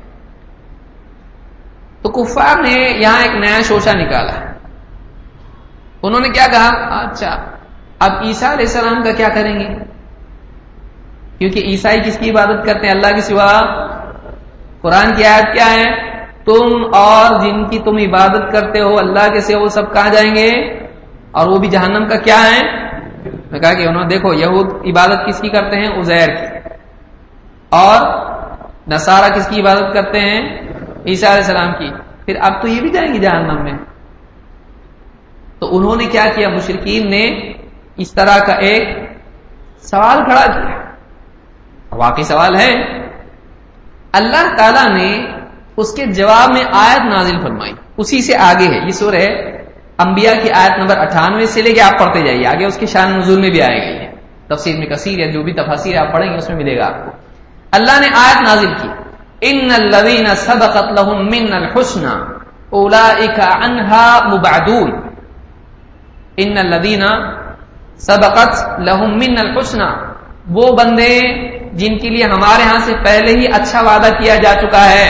تو کفار نے یہاں ایک نیا شوشہ نکالا، انہوں نے کیا کہا؟ اچھا اب عیسیٰ علیہ السلام کا کیا کریں گے؟ کیونکہ عیسائی کس کی عبادت کرتے ہیں اللہ کے سوا؟ قرآن کی آیت کیا ہے؟ تم اور جن کی تم عبادت کرتے ہو اللہ کے سوا وہ سب کہاں جائیں گے؟ اور وہ بھی جہنم کا کیا ہے؟ میں کہا کہ انہوں نے دیکھو یہود عبادت کس کی کرتے ہیں؟ عزیر کی، اور نصارہ کس کی عبادت کرتے ہیں؟ عیسیٰ علیہ السلام کی، پھر اب تو یہ بھی جائیں گے جہنم میں۔ تو انہوں نے کیا کیا؟ مشرکین نے اس طرح کا ایک سوال کھڑا کیا، واقعی سوال ہے، اللہ تعالی نے اس کے جواب میں آیت نازل فرمائی، اسی سے آگے ہے، یہ سورہ انبیاء کی آیت نمبر اٹھانوے سے لے کے آپ پڑھتے جائیے آگے، اس کی شان نزول میں بھی آئے گی، ہے تفسیر میں کثیر ہے، جو بھی تفاسیر آپ پڑھیں گے اس میں ملے گا آپ کو۔ اللہ نے آیت نازل کی، ان الذین سبقت لهم منا الحسنى اولئک عنها مبعدون، ان الذین سبقت لهم منا الحسنى، وہ بندے جن کے لیے ہمارے ہاں سے پہلے ہی اچھا وعدہ کیا جا چکا ہے،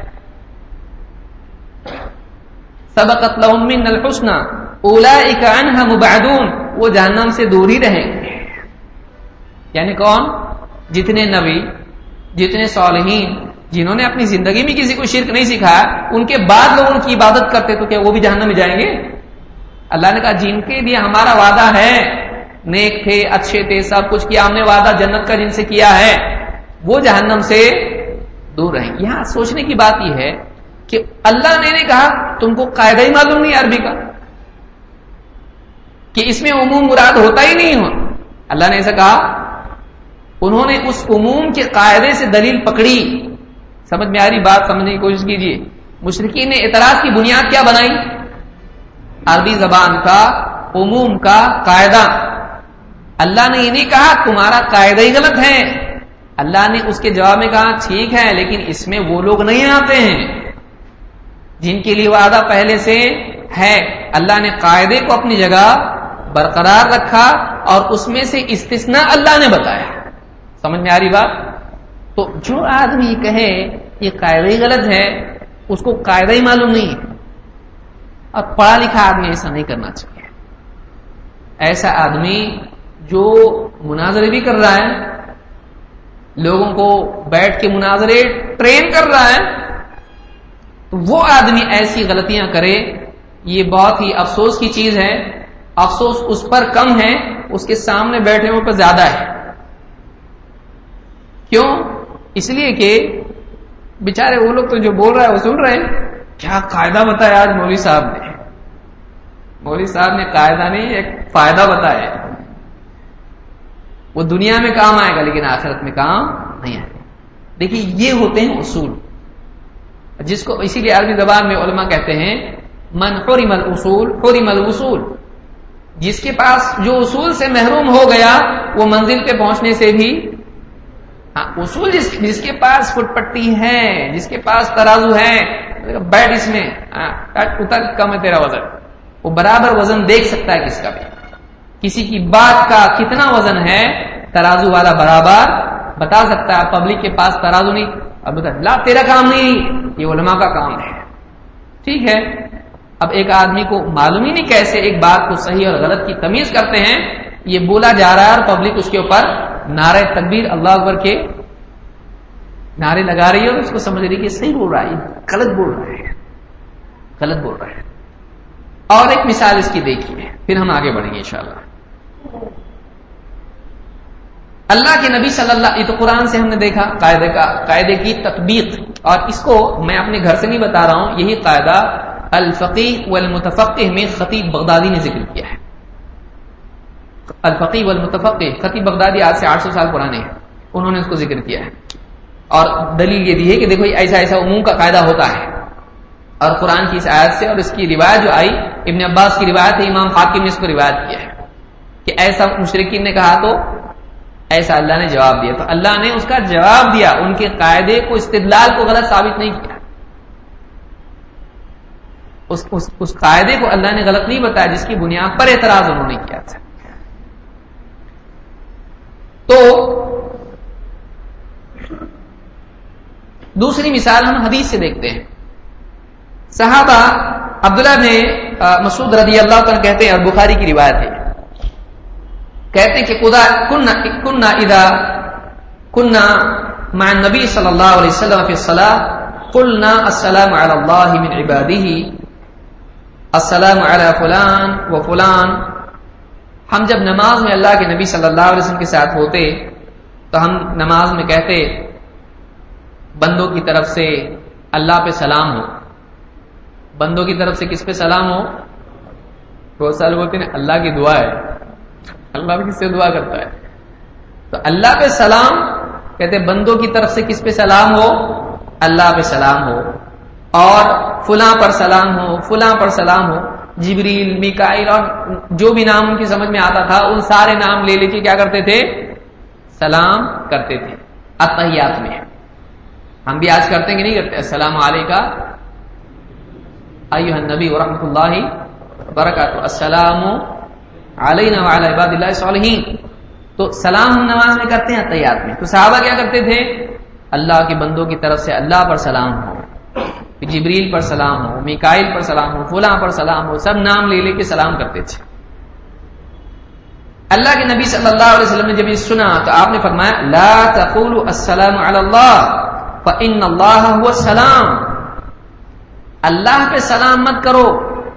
سبقت لهم منا الحسنى اولئک عنها مبعدون، وہ جہنم سے دور ہی رہیں گے۔ یعنی کون؟ جتنے نبی، جتنے صالحین جنہوں نے اپنی زندگی میں کسی کو شرک نہیں سکھایا، ان کے بعد لوگ ان کی عبادت کرتے تو کیا وہ بھی جہنم میں جائیں گے؟ اللہ نے کہا جن کے لیے ہمارا وعدہ ہے، نیک تھے، اچھے تھے، سب کچھ کیا ہم نے وعدہ جنت کا جن سے کیا ہے، وہ جہنم سے دور رہیں گے۔ یہاں سوچنے کی بات یہ ہے کہ اللہ نے نہیں کہا تم کو قاعدہ ہی معلوم نہیں عربی کا کہ اس میں عموم مراد ہوتا ہی نہیں ہو، اللہ نے ایسا کہا؟ انہوں نے اس عموم کے قاعدے سے دلیل پکڑی۔ سمجھ میں آ رہی بات؟ سمجھنے کی کوشش کیجیے۔ مشرکین نے اعتراض کی بنیاد کیا بنائی؟ عربی زبان کا عموم کا قاعدہ۔ اللہ نے یہ نہیں کہا تمہارا قاعدہ ہی غلط ہے، اللہ نے اس کے جواب میں کہا ٹھیک ہے لیکن اس میں وہ لوگ نہیں آتے ہیں جن کے لیے وعدہ پہلے سے ہے۔ اللہ نے قاعدے کو اپنی جگہ برقرار رکھا اور اس میں سے استثناء اللہ نے بتایا۔ سمجھ میں آ رہی بات؟ تو جو آدمی کہے یہ قاعدہ ہی غلط ہے، اس کو قاعدہ ہی معلوم نہیں ہے، اور پڑھا لکھا آدمی ایسا نہیں کرنا چاہیے۔ ایسا آدمی جو مناظرے بھی کر رہا ہے، لوگوں کو بیٹھ کے مناظرے ٹرین کر رہا ہے، تو وہ آدمی ایسی غلطیاں کرے، یہ بہت ہی افسوس کی چیز ہے۔ افسوس اس پر کم ہے، اس کے سامنے بیٹھے ہوئے پر زیادہ ہے۔ کیوں؟ اس لیے کہ بیچارے وہ لوگ تو جو بول رہا ہے وہ سن رہے ہیں۔ کیا قاعدہ بتایا آج مولوی صاحب نے؟ مولوی صاحب نے قاعدہ نہیں ایک فائدہ بتایا، وہ دنیا میں کام آئے گا لیکن آخرت میں کام نہیں آئے گا۔ دیکھیے یہ ہوتے ہیں اصول، جس کو اسی لیے عربی زبان میں علماء کہتے ہیں من حرم الاصول حرم الوصول، جس کے پاس جو اصول سے محروم ہو گیا وہ منزل پہ پہنچنے سے بھی، ہاں اصول جس, جس کے پاس فٹ پٹی ہے، جس کے پاس ترازو ہے، بیٹھ اس میں اتر کم ہے تیرا وزن، وہ برابر وزن دیکھ سکتا ہے کس کا بھی، کسی کی بات کا کتنا وزن ہے ترازو والا برابر بتا سکتا ہے۔ پبلک کے پاس ترازو نہیں، اب بتا لا تیرا کام نہیں، یہ علماء کا کام ہے، ٹھیک ہے۔ اب ایک آدمی کو معلوم ہی نہیں کیسے ایک بات کو صحیح اور غلط کی تمیز کرتے ہیں، یہ بولا جا رہا ہے اور پبلک اس کے اوپر نعرہ تکبیر اللہ اکبر کے نعرے لگا رہی ہے اور اس کو سمجھ رہی ہے کہ صحیح بول رہا ہے، غلط بول رہا ہے، غلط بول رہا ہے۔ اور ایک مثال اس کی دیکھیے، پھر ہم آگے بڑھیں گے انشاءاللہ۔ اللہ کے نبی صلی اللہ، یہ تو قرآن سے ہم نے دیکھا قاعدے کا، قاعدے کی تطبیق، اور اس کو میں اپنے گھر سے نہیں بتا رہا ہوں، یہی قاعدہ الفقیہ والمتفقہ میں خطیب بغدادی نے ذکر کیا ہے۔ الفقیہ والمتفقہ، خطیب بغدادی آج سے آٹھ سو سال پرانے ہیں، انہوں نے اس کو ذکر کیا ہے، اور دلیل یہ دی ہے کہ دیکھو ایسا ایسا عموم کا قاعدہ ہوتا ہے، اور قرآن کی اس آیت سے اور اس کی روایت جو آئی، ابن عباس کی روایت ہے، امام حاکم نے اس کو روایت کیا ہے کہ ایسا مشرکین نے کہا تو ایسا اللہ نے جواب دیا، تو اللہ نے اس کا جواب دیا، ان کے قاعدے کو، استدلال کو غلط ثابت نہیں کیا، اس, اس, اس قاعدے کو اللہ نے غلط نہیں بتایا جس کی بنیاد پر اعتراض انہوں نے کیا تھا۔ تو دوسری مثال ہم حدیث سے دیکھتے ہیں۔ صحابہ عبداللہ نے مسعود رضی اللہ عنہ کہتے ہیں، اور بخاری کی روایت ہے، کہتے ہیں کہ کننا اذا کننا مع النبی صلی اللہ علیہ وسلم فی الصلاۃ قلنا السلام علی اللہ من عبادہ السلام علی فلان و فلان۔ ہم جب نماز میں اللہ کے نبی صلی اللہ علیہ وسلم کے ساتھ ہوتے تو ہم نماز میں کہتے بندوں کی طرف سے اللہ پہ سلام ہو، بندوں کی طرف سے کس پہ سلام ہو؟ بہت سال بولتے ہیں اللہ کی دعا ہے، اللہ بھی کس سے دعا کرتا ہے؟ تو اللہ پہ سلام کہتے بندوں کی طرف سے کس پہ سلام ہو؟ اللہ پہ سلام ہو، اور فلاں پر سلام ہو، فلاں پر سلام ہو، جبریل، میکائیل اور جو بھی نام ان کی سمجھ میں آتا تھا ان سارے نام لے لے کے کیا کرتے تھے؟ سلام کرتے تھے التحیات میں۔ ہم بھی آج کرتے ہیں کہ نہیں کرتے؟ السلام علیکہ ایھا النبی ورحمۃ اللہ وبرکاتہ، السلام علینا وعلی عباد اللہ الصالحین۔ تو سلام ہم نماز میں کرتے ہیں التحیات میں، تو صحابہ کیا کرتے تھے؟ اللہ کے بندوں کی طرف سے اللہ پر سلام ہو، جبریل پر سلام ہو، میکائیل پر سلام ہو، فلاں پر سلام ہو، سب نام لے لے کے سلام کرتے تھے۔ اللہ کے نبی صلی اللہ علیہ وسلم نے جب یہ سنا تو آپ نے فرمایا لا تقولوا السلام علی اللہ فإن اللہ هو السلام، اللہ پہ سلام مت کرو،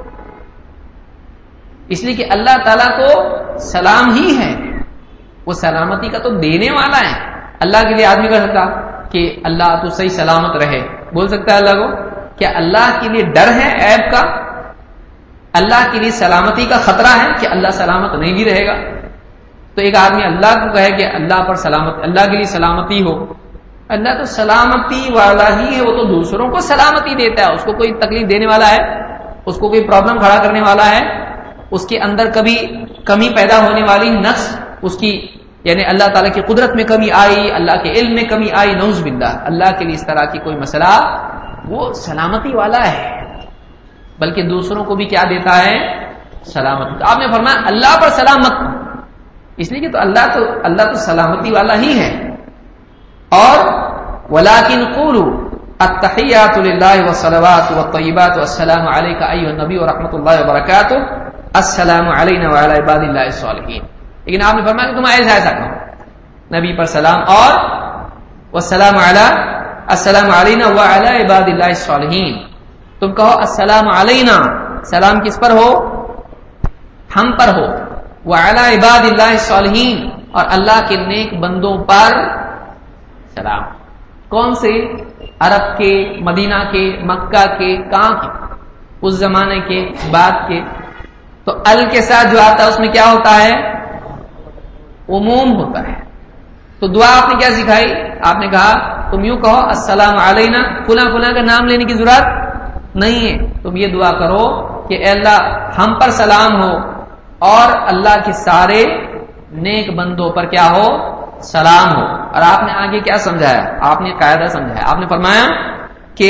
اس لیے کہ اللہ تعالیٰ کو سلام ہی ہے، وہ سلامتی کا تو دینے والا ہے۔ اللہ کے لیے آدمی کہہ سکتا کہ اللہ تو صحیح سلامت رہے، بول سکتا ہے اللہ کو؟ کیا اللہ کے لیے ڈر ہے عیب کا؟ اللہ کے لیے سلامتی کا خطرہ ہے کہ اللہ سلامت نہیں بھی رہے گا؟ تو ایک آدمی اللہ کو کہے کہ اللہ پر سلامت، اللہ کے لیے سلامتی ہو، اللہ تو سلامتی والا ہی ہے، وہ تو دوسروں کو سلامتی دیتا ہے، اس کو کوئی تکلیف دینے والا ہے، اس کو کوئی پرابلم کھڑا کرنے والا ہے، اس کے اندر کبھی کمی پیدا ہونے والی نقص اس کی، یعنی اللہ تعالیٰ کی قدرت میں کمی آئی، اللہ کے علم میں کمی آئی، نعوذ باللہ، اللہ کے لیے اس طرح کی کوئی مسئلہ، وہ سلامتی والا ہے، بلکہ دوسروں کو بھی کیا دیتا ہے؟ سلامتی۔ تو آپ نے فرمایا اللہ پر سلامت، اس لیے کہ تو اللہ تو اللہ تو سلامتی والا ہی ہے۔ اور ولیکن قولوا التحیات للہ والصلوات والطیبات والسلام علیک ایھا النبی ورحمۃ اللہ وبرکاتہ السلام علینا وعلی عباد اللہ الصالحین۔ لیکن آپ نے فرمایا کہ تم ایسا ایسا کہو، نبی پر سلام، اور والسلام علی السلام علینا وعلی عباد اللہ الصالحین، تم کہو السلام علینا، سلام کس پر ہو؟ ہم پر ہو، وعلی عباد اللہ الصالحین، اور اللہ کے نیک بندوں پر سلام۔ کون سے؟ عرب کے، مدینہ کے، مکہ کے، کہاں کے؟ اس زمانے کے، بعد کے۔ تو ال کے ساتھ جو آتا ہے اس میں کیا ہوتا ہے؟ عموم ہوتا ہے۔ تو دعا آپ نے کیا سکھائی؟ آپ نے کہا تم یوں کہو السلام علینا، فلاں فلاں کا نام لینے کی ضرورت نہیں ہے، تم یہ دعا کرو کہ اے اللہ ہم پر سلام ہو اور اللہ کے سارے نیک بندوں پر کیا ہو؟ سلام ہو۔ اور آپ نے آگے کیا سمجھایا؟ آپ نے قاعدہ سمجھایا، آپ نے فرمایا کہ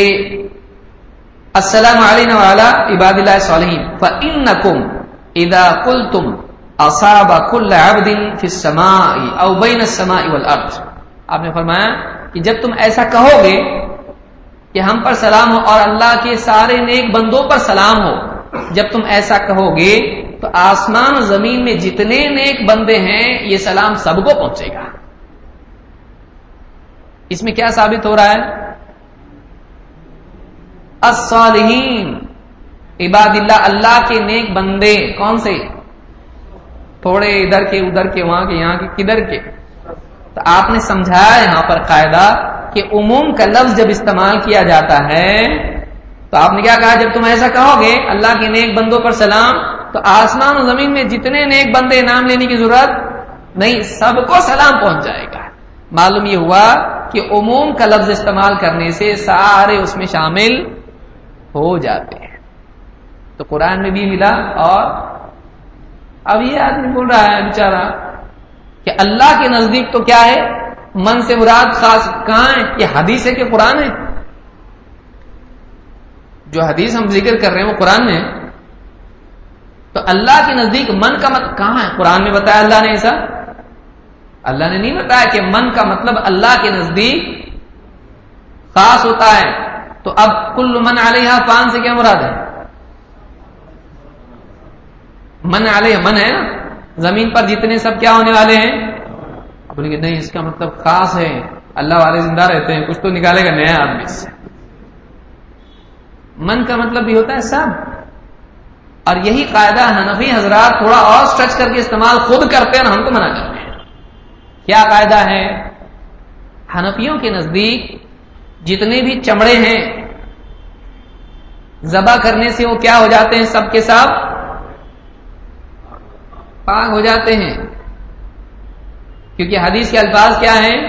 السلام علینا وعلی عباد اللہ الصالحین فإنکم اذا قلتم اصاب كل عبد في السماء او بين السماء والارض، آپ نے فرمایا کہ جب تم ایسا کہو گے کہ ہم پر سلام ہو اور اللہ کے سارے نیک بندوں پر سلام ہو، جب تم ایسا کہو گے تو آسمان و زمین میں جتنے نیک بندے ہیں یہ سلام سب کو پہنچے گا. اس میں کیا ثابت ہو رہا ہے؟ الصالحین عباد اللہ، اللہ کے نیک بندے. کون سے؟ تھوڑے ادھر کے ادھر کے وہاں کے یہاں کے کدھر کے. تو آپ نے سمجھایا یہاں پر قاعدہ کہ عموم کا لفظ جب استعمال کیا جاتا ہے تو آپ نے کیا کہا؟ جب تم ایسا کہو گے اللہ کے نیک بندوں پر سلام تو آسمان و زمین میں جتنے نیک بندے نام لینے کی ضرورت نہیں، سب کو سلام پہنچ جائے گا. معلوم یہ ہوا کہ عموم کا لفظ استعمال کرنے سے سارے اس میں شامل ہو جاتے ہیں. تو قرآن میں بھی ملا. اور اب یہ آدمی بول رہا ہے بیچارہ کہ اللہ کے نزدیک تو کیا ہے؟ من سے مراد خاص کہاں ہے؟ یہ حدیث ہے کہ قرآن ہے؟ جو حدیث ہم ذکر کر رہے ہیں وہ قرآن میں ہے. تو اللہ کے نزدیک من کا مطلب کہاں ہے؟ قرآن میں بتایا اللہ نے ایسا؟ اللہ نے نہیں بتایا کہ من کا مطلب اللہ کے نزدیک خاص ہوتا ہے. تو اب کل من علیہ فان سے کیا مراد ہے؟ من علیہ من ہے نا، زمین پر جتنے سب کیا ہونے والے ہیں. اب کہ نہیں اس کا مطلب خاص ہے، اللہ والے زندہ رہتے ہیں، کچھ تو نکالے گا نیا آدمی سے. من کا مطلب بھی ہوتا ہے سب. اور یہی قاعدہ حنفی حضرات تھوڑا اور سٹرچ کر کے استعمال خود کرتے ہیں اور ہم کو منع کرتے ہیں. کیا قاعدہ ہے؟ حنفیوں کے نزدیک جتنے بھی چمڑے ہیں ذبح کرنے سے وہ کیا ہو جاتے ہیں؟ سب کے سب پاک ہو جاتے ہیں. کیونکہ حدیث کے الفاظ کیا ہیں؟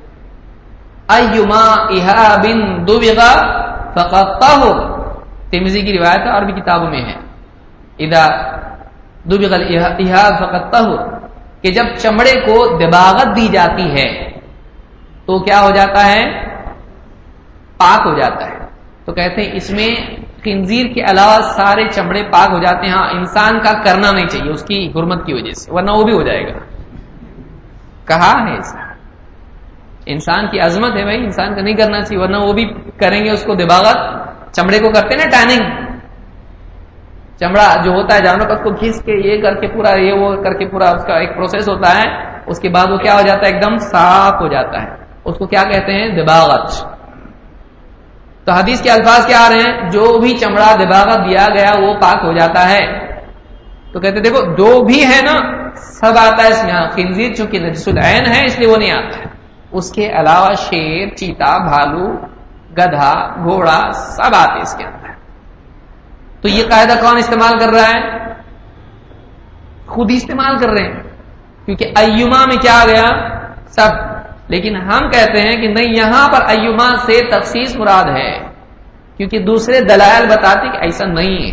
ایما اہاب دبغ فقد طہر. ترمذی کی روایت ہے، عربی کتابوں میں ہے اذا دبغ الاہاب فقد طہر، کہ جب چمڑے کو دباغت دی جاتی ہے تو کیا ہو جاتا ہے؟ پاک ہو جاتا ہے. تو کہتے ہیں اس میں خنزیر کے علاوہ سارے چمڑے پاک ہو جاتے ہیں. ہاں انسان کا کرنا نہیں چاہیے اس کی حرمت کی وجہ سے، ورنہ وہ بھی ہو جائے گا. کہا ہے ایسا، انسان کی عظمت ہے بھائی، انسان کا نہیں کرنا چاہیے ورنہ وہ بھی کریں گے اس کو دباغت. چمڑے کو کرتے نا ٹیننگ، چمڑا جو ہوتا ہے جانور کا اس کو گھس کے یہ کر کے پورا یہ وہ کر کے پورا اس کا ایک پروسیس ہوتا ہے. اس کے بعد وہ کیا ہو جاتا ہے؟ ایک دم صاف ہو جاتا ہے. اس کو کیا کہتے ہیں؟ دباغت. تو حدیث کے الفاظ کیا آ رہے ہیں؟ جو بھی چمڑا دباغت دیا گیا وہ پاک ہو جاتا ہے. تو کہتے دیکھو جو بھی ہے نا سب آتا ہے اس میں. خنزیر چونکہ نجس العین ہے اس لیے وہ نہیں آتا ہے. اس کے علاوہ شیر، چیتا، بھالو، گدھا، گھوڑا سب آتے اس کے اندر. تو یہ قاعدہ کون استعمال کر رہا ہے؟ خود ہی استعمال کر رہے ہیں، کیونکہ ایما میں کیا آ گیا؟ سب. لیکن ہم کہتے ہیں کہ نہیں، یہاں پر ایما سے تخصیص مراد ہے، کیونکہ دوسرے دلائل بتاتے کہ ایسا نہیں ہے.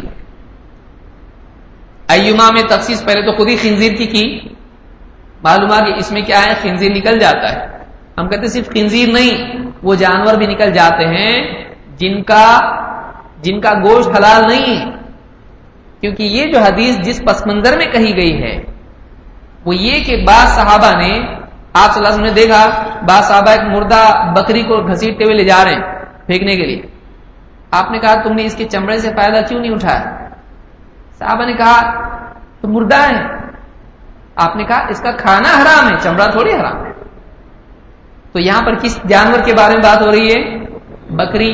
ایما میں تخصیص پہلے تو خود ہی خنزیر کی کی، معلوم ہے کہ اس میں کیا ہے؟ خنزیر نکل جاتا ہے. ہم کہتے ہیں صرف خنزیر نہیں، وہ جانور بھی نکل جاتے ہیں جن کا جن کا گوشت حلال نہیں ہے. کیونکہ یہ جو حدیث جس پس منظر میں کہی گئی ہے وہ یہ کہ بعض صحابہ نے، آپ صلی اللہ علیہ وسلم نے دیکھا بعض صحابہ ایک مردہ بکری کو گھسیٹتے ہوئے لے جا رہے ہیں پھینکنے کے لیے. آپ نے کہا تم نے اس کے چمڑے سے فائدہ کیوں نہیں اٹھایا؟ صحابہ نے کہا تو مردہ ہے. آپ نے کہا اس کا کھانا حرام ہے، چمڑا تھوڑی حرام ہے. تو یہاں پر کس جانور کے بارے میں بات ہو رہی ہے؟ بکری.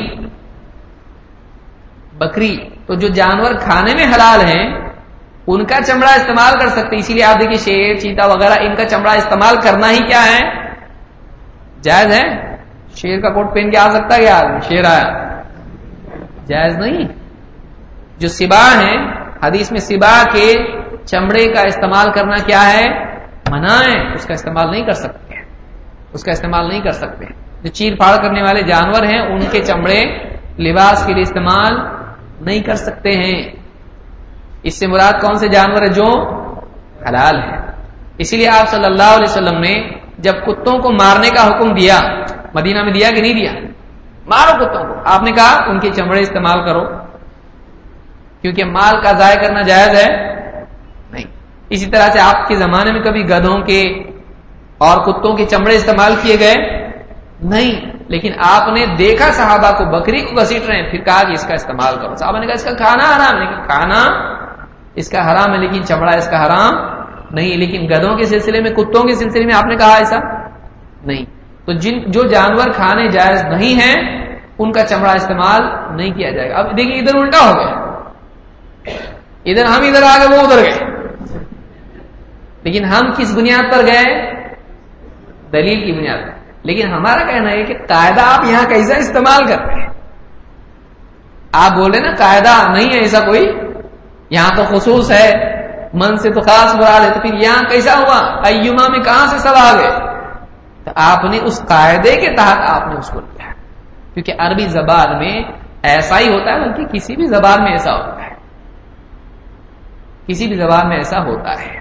بکری تو جو جانور کھانے میں حلال ہیں ان کا چمڑا استعمال کر سکتے. اسی لیے آپ دیکھیے شیر، چیتا وغیرہ ان کا چمڑا استعمال کرنا ہی کیا ہے؟ جائز ہے. شیر کا کوٹ پہن کے آ سکتا ہے کیا آدمی؟ شیر آیا، جائز نہیں. جو سباع ہیں حدیث میں سباع کے چمڑے کا استعمال کرنا کیا ہے؟ منع ہے. اس کا استعمال نہیں کر سکتے اس کا استعمال نہیں کر سکتے. جو چیر پھاڑ کرنے والے جانور ہیں ان کے چمڑے لباس کے لیے استعمال نہیں کر سکتے ہیں. اس سے مراد کون سے جانور ہیں؟ جو حلال ہے. اسی لیے آپ صلی اللہ علیہ وسلم نے جب کتوں کو مارنے کا حکم دیا، مدینہ میں دیا کہ نہیں دیا؟ مارو کتوں کو. آپ نے کہا ان کے چمڑے استعمال کرو، کیونکہ مال کا ضائع کرنا جائز ہے نہیں. اسی طرح سے آپ کے زمانے میں کبھی گدھوں کے اور کتوں کے چمڑے استعمال کیے گئے نہیں. لیکن آپ نے دیکھا صحابہ کو بکری کو گھسیٹ رہے ہیں، پھر کہا کہ اس کا استعمال کرو. صحابہ نے کہا اس کا کھانا حرام، لیکن کھانا اس کا حرام ہے لیکن چمڑا اس کا حرام نہیں. لیکن گدھوں کے سلسلے میں، کتوں کے سلسلے میں آپ نے کہا ایسا نہیں. تو جن جو جانور کھانے جائز نہیں ہیں ان کا چمڑا استعمال نہیں کیا جائے گا. اب دیکھیے ادھر الٹا ہو گیا، ادھر ہم ادھر آ گئے وہ ادھر گئے. لیکن ہم کس بنیاد پر گئے؟ دلیل کی بنیاد پر. لیکن ہمارا کہنا ہے کہ قاعدہ آپ یہاں کیسا استعمال کر رہے ہیں. آپ بول رہے نا قاعدہ نہیں ہے ایسا کوئی، یہاں تو خصوص ہے، من سے تو خاص مراد ہے، تو پھر یہاں کیسا ہوا؟ ایما میں کہاں سے سب آ گئے؟ تو آپ نے اس قاعدے کے تحت آپ نے اس کو لیا، کیونکہ عربی زبان میں ایسا ہی ہوتا ہے، بلکہ کسی بھی زبان میں ایسا ہوتا ہے، کسی بھی زبان میں ایسا ہوتا ہے.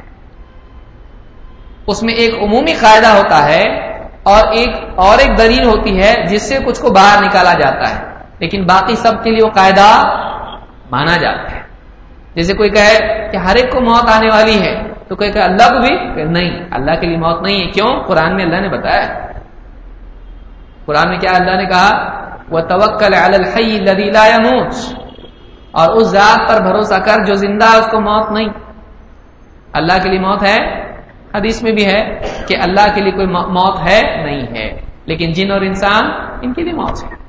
اس میں ایک عمومی قاعدہ ہوتا ہے اور ایک اور ایک دلیل ہوتی ہے جس سے کچھ کو باہر نکالا جاتا ہے، لیکن باقی سب کے لیے وہ قاعدہ مانا جاتا ہے. جیسے کوئی کہے کہ ہر ایک کو موت آنے والی ہے، تو کوئی کہے اللہ کو بھی، کہ نہیں، اللہ کے لیے موت نہیں ہے. کیوں؟ قرآن میں اللہ نے بتایا. قرآن میں کیا اللہ نے کہا؟ وَتَوَكَّلْ عَلَى الْحَيِّ الَّذِي لَا يَمُوتُ، اور اس ذات پر بھروسہ کر جو زندہ ہے، اس کو موت نہیں. اللہ کے لیے موت ہے، حدیث میں بھی ہے کہ اللہ کے لیے کوئی موت ہے نہیں ہے، لیکن جن اور انسان ان کے لیے موت ہے.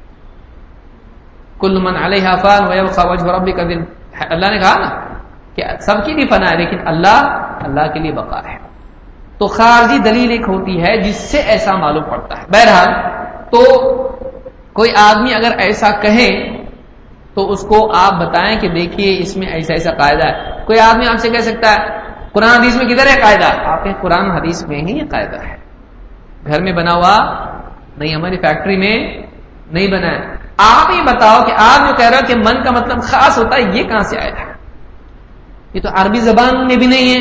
کل من علیہا فان ویبقى وجہ ربک ذی، اللہ نے کہا نا کہ سب کی بھی فنا ہے، لیکن اللہ اللہ کے لیے بقا ہے. تو خارجی دلیل ایک ہوتی ہے جس سے ایسا معلوم پڑتا ہے. بہرحال تو کوئی آدمی اگر ایسا کہے تو اس کو آپ بتائیں کہ دیکھیے اس میں ایسا ایسا قاعدہ ہے. کوئی آدمی آپ سے کہہ سکتا ہے قرآن حدیث میں کدھر ہے قاعدہ؟ آپ کے قرآن حدیث میں ہی یہ قاعدہ ہے، گھر میں بنا ہوا نہیں، ہماری فیکٹری میں نہیں بنا ہے. آپ ہی بتاؤ کہ آپ جو کہہ رہے ہو کہ من کا مطلب خاص ہوتا ہے، یہ کہاں سے آیا ہے؟ یہ تو عربی زبان میں بھی نہیں ہے،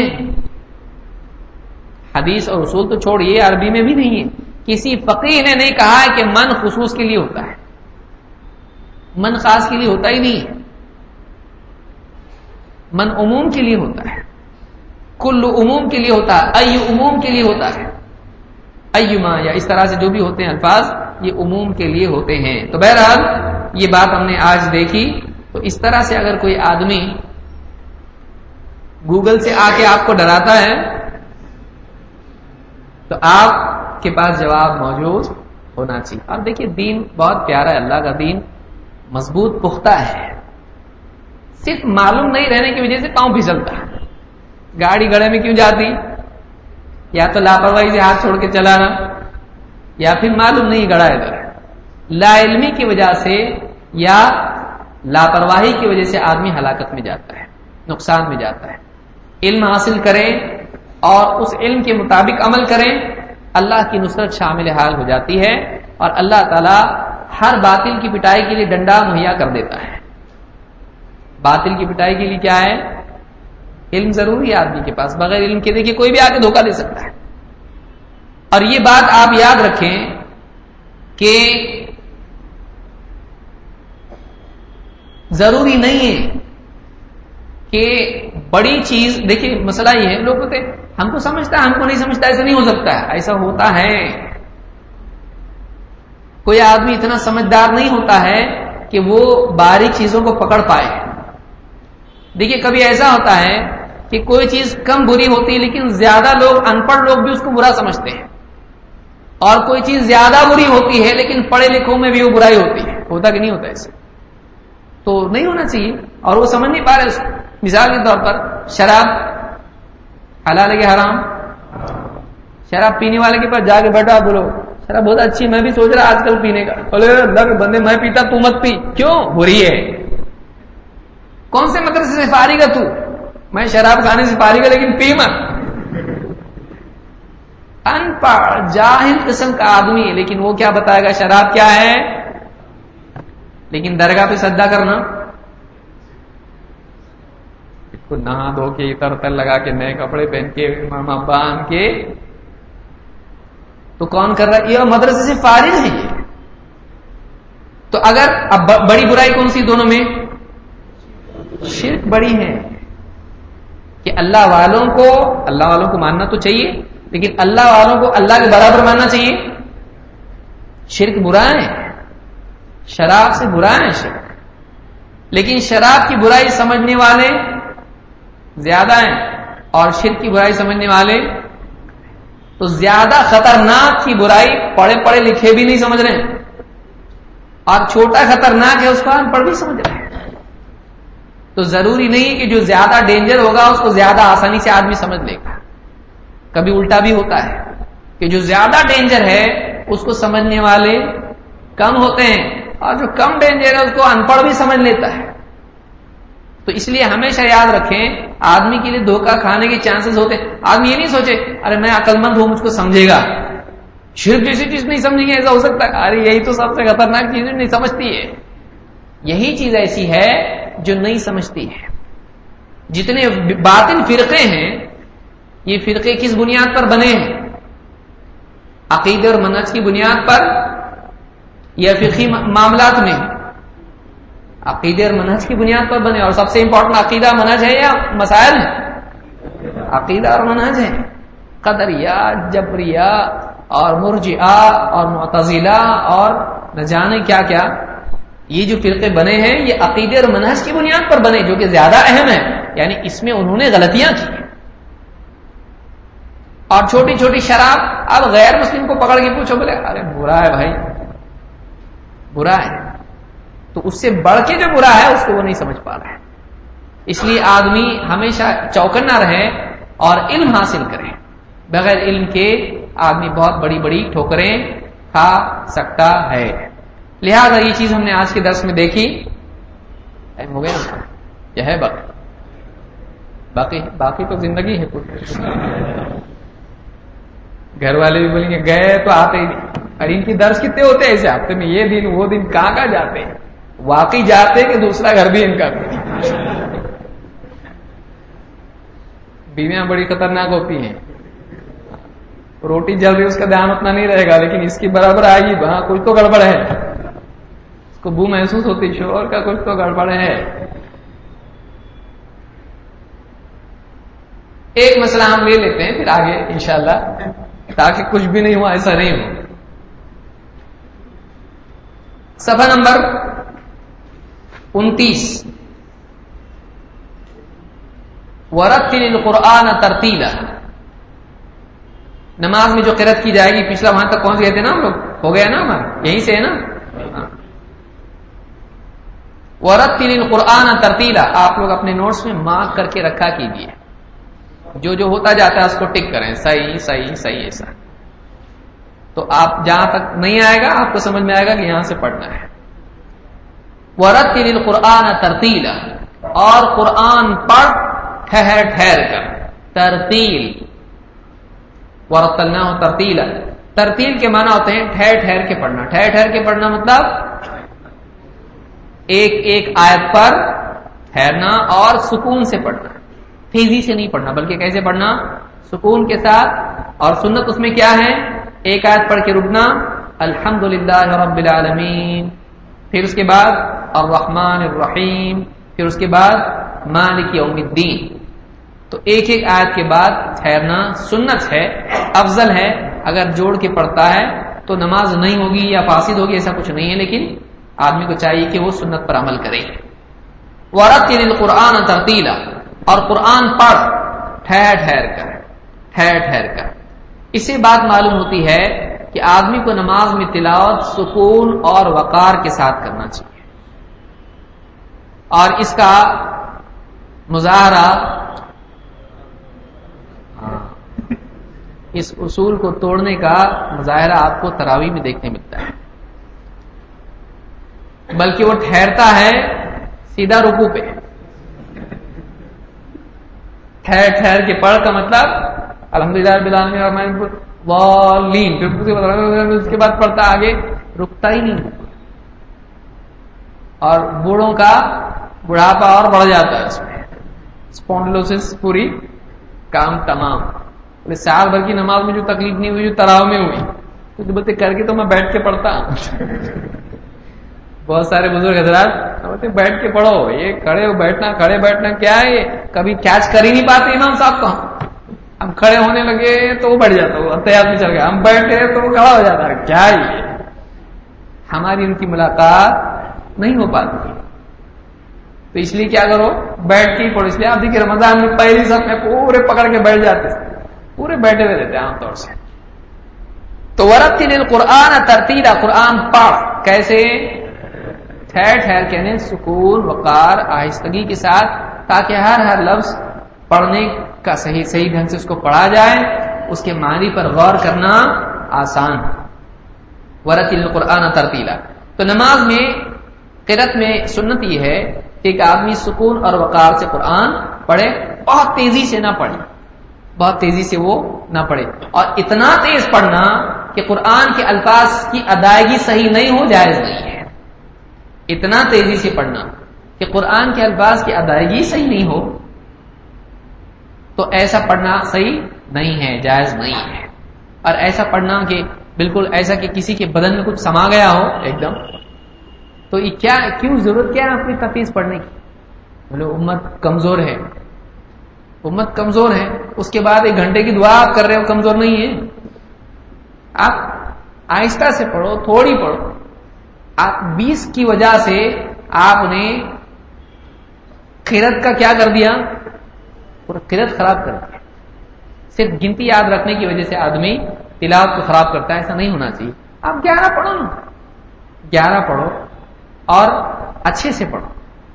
حدیث اور اصول تو چھوڑیے، عربی میں بھی نہیں ہے. کسی فقیہ نے نہیں کہا ہے کہ من خصوص کے لیے ہوتا ہے، من خاص کے لیے ہوتا ہی نہیں ہے، من عموم کے لیے ہوتا ہے، کل عموم کے لیے ہوتا ہے، ای عموم کے لیے ہوتا ہے، ایما یا اس طرح سے جو بھی ہوتے ہیں الفاظ یہ عموم کے لیے ہوتے ہیں. تو بہرحال یہ بات ہم نے آج دیکھی. تو اس طرح سے اگر کوئی آدمی گوگل سے آ کے آپ کو ڈراتا ہے تو آپ کے پاس جواب موجود ہونا چاہیے. اب دیکھیے دین بہت پیارا ہے، اللہ کا دین مضبوط پختہ ہے، صرف معلوم نہیں رہنے کی وجہ سے پاؤں پھسلتا ہے. گاڑی گڑھے میں کیوں جاتی؟ یا تو لاپرواہی سے ہاتھ چھوڑ کے چلانا، یا پھر معلوم نہیں گڑھا ہے ادھر. لا علمی کی وجہ سے یا لاپرواہی کی وجہ سے آدمی ہلاکت میں جاتا ہے، نقصان میں جاتا ہے. علم حاصل کریں اور اس علم کے مطابق عمل کریں، اللہ کی نصرت شامل حال ہو جاتی ہے، اور اللہ تعالی ہر باطل کی پٹائی کے لیے ڈنڈا مہیا کر دیتا ہے. باطل کی پٹائی کے لیے کیا ہے؟ علم ضروری ہے آدمی کے پاس. بغیر علم کے دیکھیے کوئی بھی آ کے دھوکہ دے سکتا ہے. اور یہ بات آپ یاد رکھیں کہ ضروری نہیں ہے کہ بڑی چیز، دیکھیے مسئلہ یہ ہے، لوگ کہتے ہیں ہم کو سمجھتا ہے، ہم کو نہیں سمجھتا، ایسا نہیں ہو سکتا ہے. ایسا ہوتا ہے. کوئی آدمی اتنا سمجھدار نہیں ہوتا ہے کہ وہ باریک چیزوں کو پکڑ پائے. دیکھیے کبھی ایسا ہوتا ہے کہ کوئی چیز کم بری ہوتی ہے لیکن زیادہ لوگ، ان پڑھ لوگ بھی اس کو برا سمجھتے ہیں، اور کوئی چیز زیادہ بری ہوتی ہے لیکن پڑھے لکھوں میں بھی وہ برائی ہوتی ہے. ہوتا کہ نہیں ہوتا ایسے؟ تو نہیں ہونا چاہیے، اور وہ سمجھ نہیں پا رہے اس کو. مثال کے طور پر شراب حلال ہے کہ حرام؟ شراب پینے والے کے پاس جا کے بیٹھا بولو شراب بہت اچھی، میں بھی سوچ رہا آج کل پینے کا. بولے اللہ کے بندے میں پیتا، تو مت پی. کیوں؟ بری ہے. کون سے مدرسے سے فارغ ہے تو؟ میں شراب کھانے سے فارغ ہے لیکن پی مت. ان پڑھ جاہل قسم کا آدمی ہے، لیکن وہ کیا بتائے گا شراب کیا ہے. لیکن درگاہ پہ سجدہ کرنا، نہا دھو کے اتر تر لگا کے نئے کپڑے پہن کے ماما باندھ کے، تو کون کر رہا ہے؟ یہ مدرسے سے فارغ ہے یہ. تو اگر اب بڑی برائی کون سی دونوں میں؟ شرک بڑی ہے کہ اللہ والوں کو اللہ والوں کو ماننا تو چاہیے، لیکن اللہ والوں کو اللہ کے برابر ماننا چاہیے. شرک برا ہے، شراب سے برا ہے شرک، لیکن شراب کی برائی سمجھنے والے زیادہ ہیں اور شرک کی برائی سمجھنے والے تو زیادہ خطرناک کی برائی پڑھے پڑھے لکھے بھی نہیں سمجھ رہے ہیں، اور چھوٹا خطرناک ہے اس کو ان پڑھ بھی سمجھ رہے ہیں۔ تو ضروری نہیں کہ جو زیادہ ڈینجر ہوگا اس کو زیادہ آسانی سے آدمی سمجھ لے گا، کبھی الٹا بھی ہوتا ہے کہ جو زیادہ ڈینجر ہے اس کو سمجھنے والے کم ہوتے ہیں، اور جو کم ڈینجر ہے اس کو ان پڑھ بھی سمجھ لیتا ہے۔ تو اس لیے ہمیشہ یاد رکھیں، آدمی کے لیے دھوکہ کھانے کے چانسز ہوتے ہیں۔ آدمی یہ نہیں سوچے ارے میں عقل مند ہوں مجھ کو سمجھے گا، شرک جیسی چیز نہیں سمجھیں گے، ایسا ہو سکتا ہے؟ ارے یہی تو سب سے خطرناک چیز نہیں سمجھتی ہے، یہی چیز ایسی ہے جو نہیں سمجھتی ہے۔ جتنے باطل فرقے ہیں یہ فرقے کس بنیاد پر بنے ہیں؟ عقیدے اور منہج کی بنیاد پر یا فقہی معاملات میں؟ عقیدے اور منہج کی بنیاد پر بنے، اور سب سے امپورٹنٹ عقیدہ منہج ہے یا مسائل ہے؟ عقیدہ اور منہج ہے۔ قدریہ، جبریہ اور مرجئہ اور معتزلہ اور نہ جانے کیا کیا یہ جو فرقے بنے ہیں یہ عقیدے اور منہج کی بنیاد پر بنے، جو کہ زیادہ اہم ہے، یعنی اس میں انہوں نے غلطیاں کی۔ اور چھوٹی چھوٹی شراب اب غیر مسلم کو پکڑ کے پوچھو بولے ارے برا ہے بھائی، برا ہے، تو اس سے بڑھ کے جو برا ہے اس کو وہ نہیں سمجھ پا رہا ہے۔ اس لیے آدمی ہمیشہ چوکنا رہے اور علم حاصل کرے، بغیر علم کے آدمی بہت بڑی بڑی ٹھوکریں کھا سکتا ہے۔ لہذا یہ چیز ہم نے آج کے درس میں دیکھی۔ ٹائم ہو گیا یا ہے باقی باقی باقی تو زندگی ہے پوری۔ گھر والے بھی بولیں گے گئے تو آتے ہی نہیں، اور ان کی درس کتنے ہوتے ہیں ایسے ہفتے میں، یہ دن وہ دن کہاں کہاں جاتے ہیں، واقعی جاتے کہ دوسرا گھر بھی ان کا۔ بیویاں بڑی خطرناک ہوتی ہیں، روٹی جل رہی اس کا دھیان اتنا نہیں رہے گا، لیکن اس کی برابر آئے گی وہاں کچھ تو گڑبڑ ہے، اس کو بو محسوس ہوتی شوہر کا کچھ تو گڑبڑ ہے۔ ایک مسئلہ ہم لے لیتے ہیں پھر آگے انشاءاللہ، تاکہ کچھ بھی نہیں ہوا ایسا نہیں ہو۔ صفحہ نمبر انتیس، وَرَتِّلِ الْقُرْآنَ تَرْتِيلًا، نماز میں جو قرأت کی جائے گی، پچھلا وہاں تک پہنچ گئے تھے نا ہم لوگ، ہو گیا نا ہمارا، یہیں سے ہے نا۔ وَرَتِّلِ الْقُرْآنَ تَرْتِيلًا، آپ لوگ اپنے نوٹس میں مارک کر کے رکھا کیجیے، جو جو ہوتا جاتا ہے اس کو ٹک کریں، صحیح صحیح صحیح ایسا، تو آپ جہاں تک نہیں آئے گا آپ کو سمجھ میں آئے گا کہ یہاں سے پڑھنا ہے۔ وَرَتِّلِ الْقُرْآنَ تَرْتِيلًا، اور قرآن پڑھ ٹھہر ٹھہر کر، ترتیل، وَرَتَّلْنَاهُ تَرْتِيلًا، ترتیل کے معنی ہوتے ہیں ٹھہر ٹھہر کے پڑھنا۔ ٹھہر ٹھہر کے پڑھنا مطلب ایک ایک آیت پر ٹھہرنا اور سکون سے پڑھنا، تیزی سے نہیں پڑھنا بلکہ کیسے پڑھنا؟ سکون کے ساتھ۔ اور سنت اس میں کیا ہے؟ ایک آیت پڑھ کے رکنا، الحمدللہ رب العالمین، پھر اس کے بعد الرحمن الرحیم، پھر اس کے بعد مالک یوم الدین۔ تو ایک ایک آیت کے بعد ٹھہرنا سنت ہے، افضل ہے۔ اگر جوڑ کے پڑھتا ہے تو نماز نہیں ہوگی یا فاسد ہوگی، ایسا کچھ نہیں ہے، لیکن آدمی کو چاہیے کہ وہ سنت پر عمل کرے۔ وَرَتِّلِ الْقُرْآنَ تَرْتِيلًا، اور قرآن پڑھ ٹھہر ٹھہر کر، ٹھہر ٹھہر کر۔ اس سے بات معلوم ہوتی ہے کہ آدمی کو نماز میں تلاوت سکون اور وقار کے ساتھ کرنا چاہیے، اور اس کا مظاہرہ اس اصول کو توڑنے کا مظاہرہ آپ کو تراویح میں دیکھنے ملتا ہے، بلکہ وہ ٹھہرتا ہے سیدھا رکوع پہ، ٹھہر ٹھہر کے پڑھ کا مطلب الحمدللہ رب العالمین الرحمن الرحیم، پھر اس کے بعد پڑھتا آگے، رکتا ہی نہیں۔ اور بوڑھوں کا بڑھاپا اور بڑھ جاتا ہے، اس میں اسپونڈلوسس پوری کام تمام۔ سال بھر کی نماز میں جو تکلیف نہیں ہوئی جو تراویح میں ہوئی، تو بولتے کر کے تو میں بیٹھ کے پڑھتا ہوں۔ بہت سارے بزرگ حضرات بولتے بیٹھ کے پڑھو، یہ کھڑے ہو بیٹھنا، کھڑے بیٹھنا کیا ہے، یہ کبھی کیچ کر ہی نہیں پاتے امام صاحب کو۔ ہم کھڑے ہونے لگے تو وہ بیٹھ جاتا، وہ تیار میں چل گیا، ہم بیٹھے تو وہ کھڑا ہو جاتا ہے، کیا یہ ہماری ان کی ملاقات نہیں ہو پاتی، تو اس لیے کیا کرو، بیٹھ کے ہی پڑھو. اس لیے آپ دیکھیے رمضان میں پہلی صف میں پورے پکڑ کے بیٹھ جاتے، پورے بیٹھے ہوئے رہتے عام طور سے. تو ورتل القرآن ترتیلا، قرآن پڑھ کیسے؟ ٹھہر ٹھہر کے، یعنی سکون وقار آہستگی کے ساتھ، تاکہ ہر ہر لفظ پڑھنے کا صحیح صحیح ڈھنگ سے اس کو پڑھا جائے، اس کے معنی پر غور کرنا آسان. ورتل القرآن ترتیلا. تو نماز میں قرأت میں سنت یہ ہے کہ ایک آدمی سکون اور وقار سے قرآن پڑھے، بہت تیزی سے نہ پڑھے، بہت تیزی سے وہ نہ پڑھے، اور اتنا تیز پڑھنا کہ قرآن کے الفاظ کی ادائیگی صحیح نہیں ہو، جائز نہیں ہے. اتنا تیزی سے پڑھنا کہ قرآن کے الفاظ کی ادائیگی صحیح نہیں ہو، تو ایسا پڑھنا صحیح نہیں ہے، جائز نہیں ہے. اور ایسا پڑھنا کہ بالکل ایسا کہ کسی کے بدن میں کچھ سما گیا ہو ایک دم، تو یہ کیا، کیوں ضرورت کیا ہے اپنی تفیض پڑھنے کی؟ بولے امت کمزور ہے، امت کمزور ہے، اس کے بعد ایک گھنٹے کی دعا آپ کر رہے ہو، کمزور نہیں ہے. آپ آہستہ سے پڑھو، تھوڑی پڑھو. آپ بیس کی وجہ سے آپ نے قرأت کا کیا کر دیا، پورا قرأت خراب کر دیا. صرف گنتی یاد رکھنے کی وجہ سے آدمی تلاوت کو خراب کرتا ہے، ایسا نہیں ہونا چاہیے. آپ گیارہ پڑھو نا، گیارہ پڑھو اور اچھے سے پڑھو.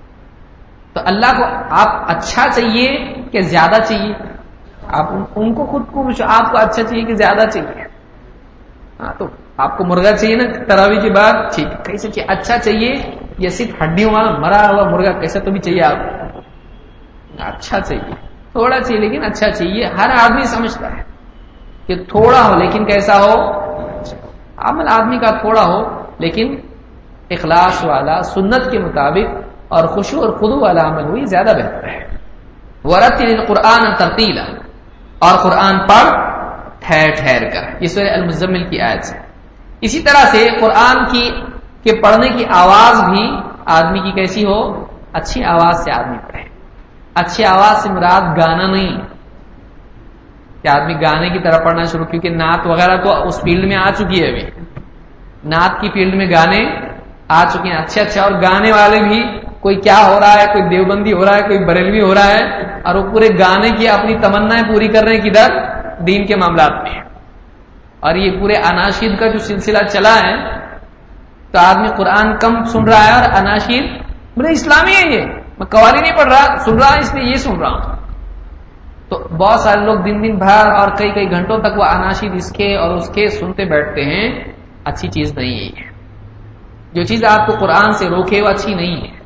تو اللہ کو آپ اچھا چاہیے کہ زیادہ چاہیے؟ آپ ان کو خود کو پوچھو، آپ کو اچھا چاہیے کہ زیادہ چاہیے؟ ہاں، تو آپ کو مرغا چاہیے نا تراویح کے بعد، ٹھیک، کیسے چاہیے؟ اچھا چاہیے یا صرف ہڈیوں والا مرا ہوا مرغا، کیسا تو بھی چاہیے آپ کو؟ اچھا چاہیے، تھوڑا چاہیے لیکن اچھا چاہیے. ہر آدمی سمجھتا ہے کہ تھوڑا ہو لیکن کیسا ہو، عمل آدمی کا تھوڑا ہو لیکن اخلاص والا، سنت کے مطابق اور خشوع اور خضوع والا عمل ہوئی زیادہ بہتر ہے. ورتل القرآن ترتیلا، اور قرآن پڑھ ٹھہر ٹھہر کر. یہ سورہ المزمل کی آیت ہے. اسی طرح سے قرآن کی کے پڑھنے کی آواز بھی آدمی کی کیسی ہو، اچھی آواز سے آدمی پڑھے. اچھی آواز سے مراد گانا نہیں کہ آدمی گانے کی طرح پڑھنا شروع، کیونکہ نعت وغیرہ تو اس فیلڈ میں آ چکی ہے. ابھی نعت کی فیلڈ میں گانے آ چکے ہیں اچھے اچھے، اور گانے والے بھی کوئی کیا ہو رہا ہے، کوئی دیوبندی ہو رہا ہے، کوئی بریلوی ہو رہا ہے، اور وہ پورے گانے کی اپنی تمنائیں پوری کر رہے ہیں کدھر، دین کے معاملات میں. اور یہ پورے اناشید کا جو سلسلہ چلا ہے، تو آدمی قرآن کم سن رہا ہے اور اناشید بولے اسلامی ہے، یہ میں قوالی نہیں پڑھ رہا، سن رہا اس لیے یہ سن رہا ہوں. تو بہت سارے لوگ دن دن بھر اور کئی کئی گھنٹوں تک وہ اناشید اس کے اور اس کے سنتے بیٹھتے ہیں. اچھی چیز نہیں ہے. جو چیز آپ کو قرآن سے روکے وہ اچھی نہیں ہے،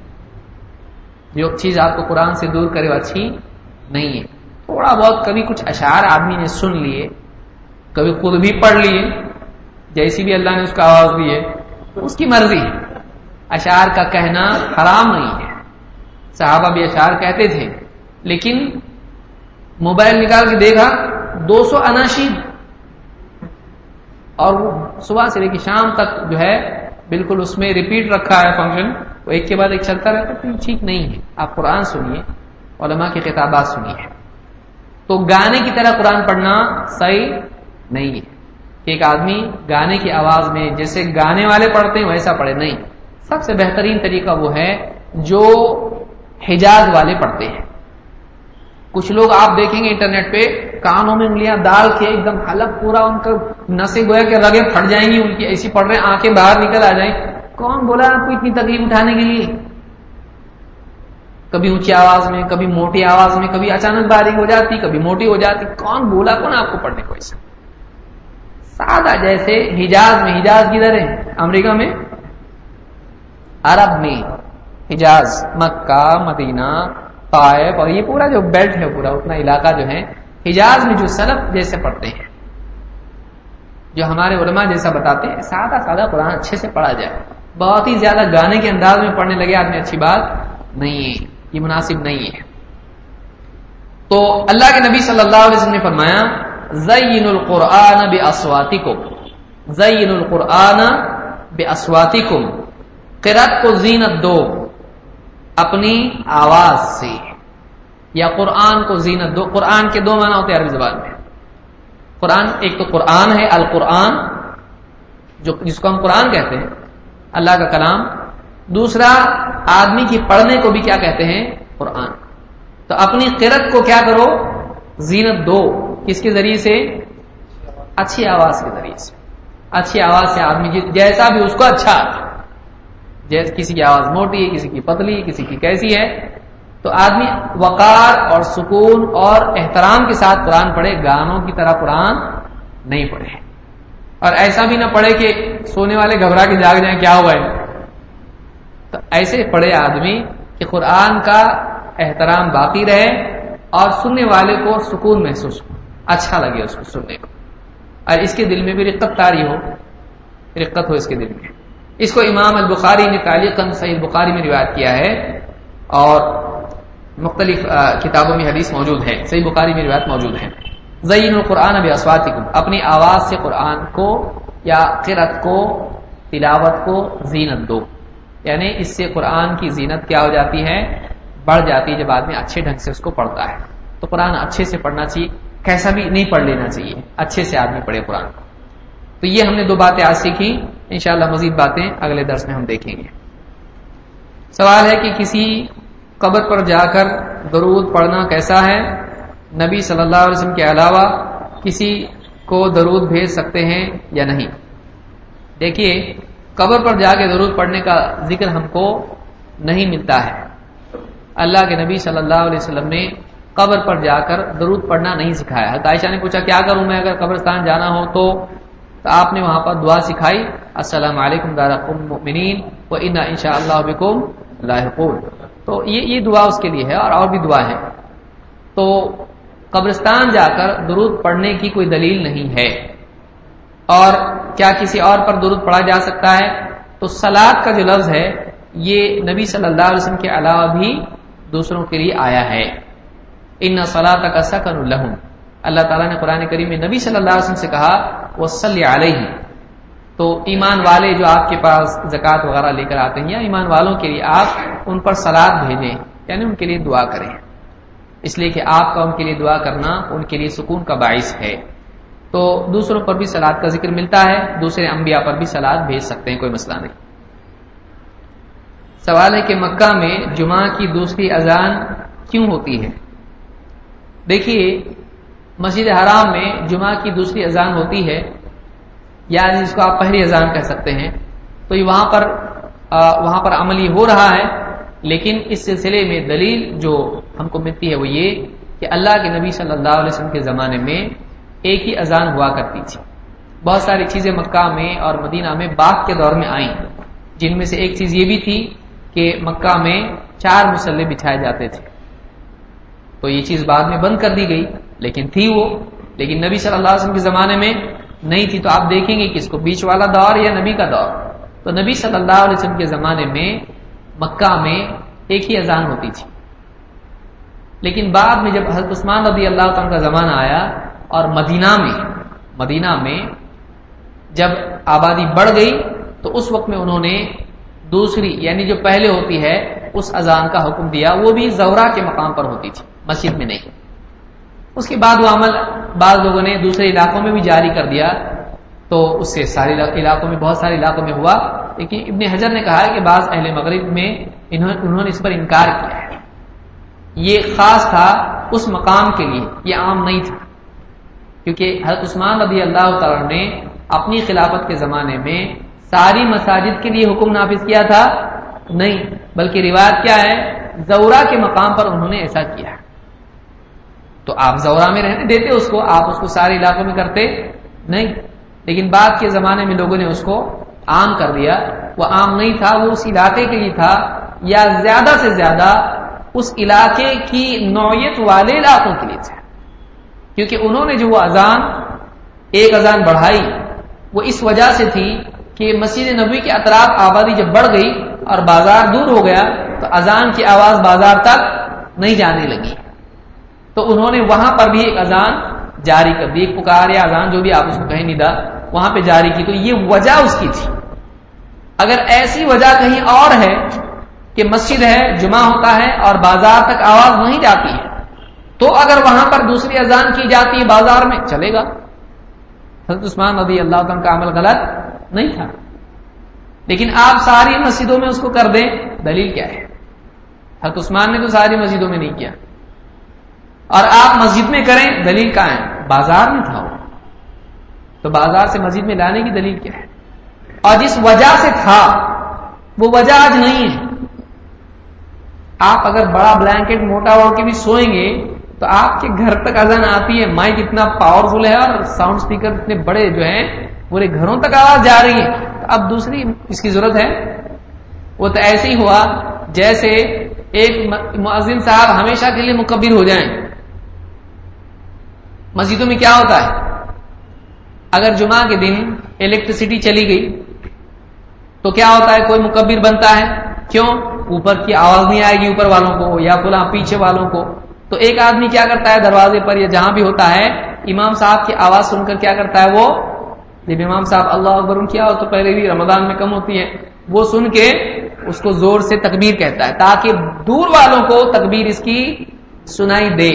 جو چیز آپ کو قرآن سے دور کرے وہ اچھی نہیں ہے. تھوڑا بہت کبھی کچھ اشعار آدمی نے سن لیے، کبھی خود بھی پڑھ لیے، جیسی بھی اللہ نے اس کا آواز دی ہے اس کی مرضی ہے. اشعار کا کہنا حرام نہیں ہے، صحابہ بھی اشعار کہتے تھے، لیکن موبائل نکال کے دیکھا دو سو اناشید، اور وہ صبح سے لے کے شام تک جو ہے بالکل اس میں ریپیٹ رکھا ہے فنکشن، وہ ایک کے بعد ایک چلتا رہتا ہے. تو ٹھیک نہیں ہے. آپ قرآن سنیے، علماء کی خطابات سنیے. تو گانے کی طرح قرآن پڑھنا صحیح نہیں ہے کہ ایک آدمی گانے کی آواز میں جیسے گانے والے پڑھتے ہیں ویسا پڑھے، نہیں. سب سے بہترین طریقہ وہ ہے جو حجاز والے پڑھتے ہیں. کچھ لوگ آپ دیکھیں گے انٹرنیٹ پہ کانوں میں انگلیاں ڈال کے ایک دم حلق پورا ان کا نسیں گویا کہ رگیں پھٹ جائیں گی ان کی، ایسی پڑھ رہے ہیں آنکھیں باہر نکل آ جائیں. کون بولا آپ کو اتنی تکلیف اٹھانے کے لیے؟ کبھی اونچی آواز میں، کبھی موٹی آواز میں، کبھی اچانک باریک ہو جاتی، کبھی موٹی ہو جاتی. کون بولا کون آپ کو پڑھنے کو ایسا؟ سادہ جیسے حجاز میں، حجاز کدھر ہے؟ امریکہ میں، عرب میں حجاز، مکہ، مدینہ، طائف، اور یہ پورا جو بیلٹ ہے پورا اتنا علاقہ جو ہے حجاز میں جو سلف جیسے پڑھتے ہیں، جو ہمارے علماء جیسا بتاتے ہیں، سادہ سادہ قرآن اچھے سے پڑھا جائے. بہت ہی زیادہ گانے کے انداز میں پڑھنے لگے آدمی، اچھی بات نہیں ہے، یہ مناسب نہیں ہے. تو اللہ کے نبی صلی اللہ علیہ وسلم نے فرمایا زین القرآن باصواتکم، زین القرآن باصواتکم، قرأت کو زینت دو اپنی آواز سے، یا قرآن کو زینت دو. قرآن کے دو معنی ہوتے ہیں عربی زبان میں. قرآن ایک تو قرآن ہے، القرآن جو جس کو ہم قرآن کہتے ہیں، اللہ کا کلام. دوسرا آدمی کی پڑھنے کو بھی کیا کہتے ہیں؟ قرآن. تو اپنی قرت کو کیا کرو؟ زینت دو. کس کے ذریعے سے؟ اچھی آواز کے ذریعے سے. اچھی آواز سے آدمی جیسا بھی اس کو اچھا، جیسے کسی کی آواز موٹی ہے، کسی کی پتلی ہے، کسی کی کیسی ہے، تو آدمی وقار اور سکون اور احترام کے ساتھ قرآن پڑھے. گانوں کی طرح قرآن نہیں پڑھے، اور ایسا بھی نہ پڑھے کہ سونے والے گھبرا کے جاگ جائیں کیا ہوا ہے. تو ایسے پڑھے آدمی کہ قرآن کا احترام باقی رہے اور سننے والے کو سکون محسوس ہو، اچھا لگے اس کو سننے کو، اور اس کے دل میں بھی رقت طاری ہو، رقت ہو اس کے دل میں. اس کو امام البخاری نے تعلیقاً صحیح البخاری میں روایت کیا ہے، اور مختلف کتابوں میں حدیث موجود ہے، صحیح بخاری میں روایت موجود ہے. زین القرآن باصواتکم، اپنی آواز سے قرآن کو یا قرأت کو، تلاوت کو زینت دو. یعنی اس سے قرآن کی زینت کیا ہو جاتی ہے؟ بڑھ جاتی ہے جب آدمی اچھے ڈھنگ سے اس کو پڑھتا ہے. تو قرآن اچھے سے پڑھنا چاہیے، کیسا بھی نہیں پڑھ لینا چاہیے، اچھے سے آدمی پڑھے قرآن کو. تو یہ ہم نے دو باتیں آج سیکھی، انشاءاللہ مزید باتیں اگلے درس میں ہم دیکھیں گے. سوال ہے کہ کسی قبر پر جا کر درود پڑھنا کیسا ہے؟ نبی صلی اللہ علیہ وسلم کے علاوہ کسی کو درود بھیج سکتے ہیں یا نہیں؟ دیکھیے، قبر پر جا کے درود پڑھنے کا ذکر ہم کو نہیں ملتا ہے. اللہ کے نبی صلی اللہ علیہ وسلم نے قبر پر جا کر درود پڑھنا نہیں سکھایا. حضرت عائشہ نے پوچھا کیا کروں میں اگر قبرستان جانا ہو تو تو آپ نے وہاں پر دعا سکھائی، السلام علیکم دار قوم مؤمنین و انا انشاءاللہ بکم لاحقون. تو یہ یہ دعا اس کے لیے ہے، اور اور بھی دعا ہے. تو قبرستان جا کر درود پڑھنے کی کوئی دلیل نہیں ہے. اور کیا کسی اور پر درود پڑھا جا سکتا ہے؟ تو صلاۃ کا جو لفظ ہے یہ نبی صلی اللہ علیہ وسلم کے علاوہ بھی دوسروں کے لیے آیا ہے. ان صلاتک سکن لہم، اللہ تعالیٰ نے قرآن کریم میں نبی صلی اللہ علیہ وسلم سے کہا وصلی علیہ. تو ایمان والے جو آپ کے پاس زکوٰۃ وغیرہ لے کر آتے ہیں یا ایمان والوں کے لیے آپ ان پر صلات بھیجیں، یعنی ان کے لیے دعا کریں، اس لیے کہ آپ کا ان کے لیے دعا کرنا ان کے لیے سکون کا باعث ہے. تو دوسروں پر بھی صلات کا ذکر ملتا ہے، دوسرے انبیاء پر بھی صلات بھیج سکتے ہیں، کوئی مسئلہ نہیں. سوال ہے کہ مکہ میں جمعہ کی دوسری اذان کیوں ہوتی ہے؟ دیکھیے، مسجد حرام میں جمعہ کی دوسری اذان ہوتی ہے، یا جس کو آپ پہلی اذان کہہ سکتے ہیں. تو یہ وہاں پر آ, وہاں پر عملی ہو رہا ہے، لیکن اس سلسلے میں دلیل جو ہم کو ملتی ہے وہ یہ کہ اللہ کے نبی صلی اللہ علیہ وسلم کے زمانے میں ایک ہی اذان ہوا کرتی تھی. بہت ساری چیزیں مکہ میں اور مدینہ میں بعد کے دور میں آئیں، جن میں سے ایک چیز یہ بھی تھی کہ مکہ میں چار مصلے بچھائے جاتے تھے. تو یہ چیز بعد میں بند کر دی گئی، لیکن تھی وہ، لیکن نبی صلی اللہ علیہ وسلم کے زمانے میں نہیں تھی. تو آپ دیکھیں گے کہ اس کو بیچ والا دور یا نبی کا دور. تو نبی صلی اللہ علیہ وسلم کے زمانے میں مکہ میں ایک ہی اذان ہوتی تھی، لیکن بعد میں جب حضرت عثمان رضی اللہ عنہ کا زمانہ آیا اور مدینہ میں مدینہ میں جب آبادی بڑھ گئی تو اس وقت میں انہوں نے دوسری یعنی جو پہلے ہوتی ہے اس اذان کا حکم دیا، وہ بھی زہرہ کے مقام پر ہوتی تھی، مسجد میں نہیں. اس کے بعد وہ عمل بعض لوگوں نے دوسرے علاقوں میں بھی جاری کر دیا، تو اس سے سارے علاقوں میں بہت سارے علاقوں میں ہوا. لیکن ابن حجر نے کہا ہے کہ بعض اہل مغرب میں انہوں, انہوں نے اس پر انکار کیا ہے. یہ خاص تھا اس مقام کے لیے، یہ عام نہیں تھا، کیونکہ حضرت عثمان رضی اللہ تعالی نے اپنی خلافت کے زمانے میں ساری مساجد کے لیے حکم نافذ کیا تھا نہیں، بلکہ روایت کیا ہے زورہ کے مقام پر انہوں نے ایسا کیا. تو آپ زورہ میں رہنے دیتے اس کو، آپ اس کو سارے علاقوں میں کرتے نہیں. لیکن بعد کے زمانے میں لوگوں نے اس کو عام کر دیا. وہ عام نہیں تھا، وہ اس علاقے کے لیے تھا، یا زیادہ سے زیادہ اس علاقے کی نوعیت والے علاقوں کے لیے تھا. کیونکہ انہوں نے جو وہ اذان ایک اذان بڑھائی وہ اس وجہ سے تھی کہ مسجد نبوی کے اطراف آبادی جب بڑھ گئی اور بازار دور ہو گیا تو اذان کی آواز بازار تک نہیں جانے لگی. تو انہوں نے وہاں پر بھی ایک اذان جاری کر دی، ایک پکار یا اذان جو بھی آپ اس کو کہیں ندا وہاں پہ جاری کی. تو یہ وجہ اس کی تھی. اگر ایسی وجہ کہیں اور ہے کہ مسجد ہے، جمعہ ہوتا ہے اور بازار تک آواز نہیں جاتی ہے، تو اگر وہاں پر دوسری اذان کی جاتی ہے بازار میں چلے گا. حضرت عثمان رضی اللہ عنہ کا عمل غلط نہیں تھا. لیکن آپ ساری مسجدوں میں اس کو کر دیں، دلیل کیا ہے؟ حضرت عثمان نے تو ساری مسجدوں میں نہیں کیا، اور آپ مسجد میں کریں، دلیل کہاں ہے؟ بازار میں تھا وہ، تو بازار سے مسجد میں لانے کی دلیل کیا ہے؟ اور جس وجہ سے تھا وہ وجہ آج نہیں ہے۔ آپ اگر بڑا بلینکٹ موٹا اوڑھ کے بھی سوئیں گے تو آپ کے گھر تک اذان آتی ہے، مائک اتنا پاورفل ہے اور ساؤنڈ سپیکر اتنے بڑے جو ہیں پورے گھروں تک آواز جا رہی ہے، تو اب دوسری اس کی ضرورت ہے؟ وہ تو ایسے ہی ہوا جیسے ایک مؤذن صاحب ہمیشہ کے لیے مکبر ہو جائیں۔ مسجدوں میں کیا ہوتا ہے؟ اگر جمعہ کے دن الیکٹریسٹی چلی گئی تو کیا ہوتا ہے؟ کوئی مکبر بنتا ہے، کیوں؟ اوپر کی آواز نہیں آئے گی اوپر والوں کو یا فلاں پیچھے والوں کو، تو ایک آدمی کیا کرتا ہے دروازے پر یا جہاں بھی ہوتا ہے، امام صاحب کی آواز سن کر کیا کرتا ہے وہ، جب امام صاحب اللہ اکبر کیا ہو تو پہلے بھی رمضان میں کم ہوتی ہے، وہ سن کے اس کو زور سے تکبیر کہتا ہے تاکہ دور والوں کو تکبیر اس کی سنائی دے۔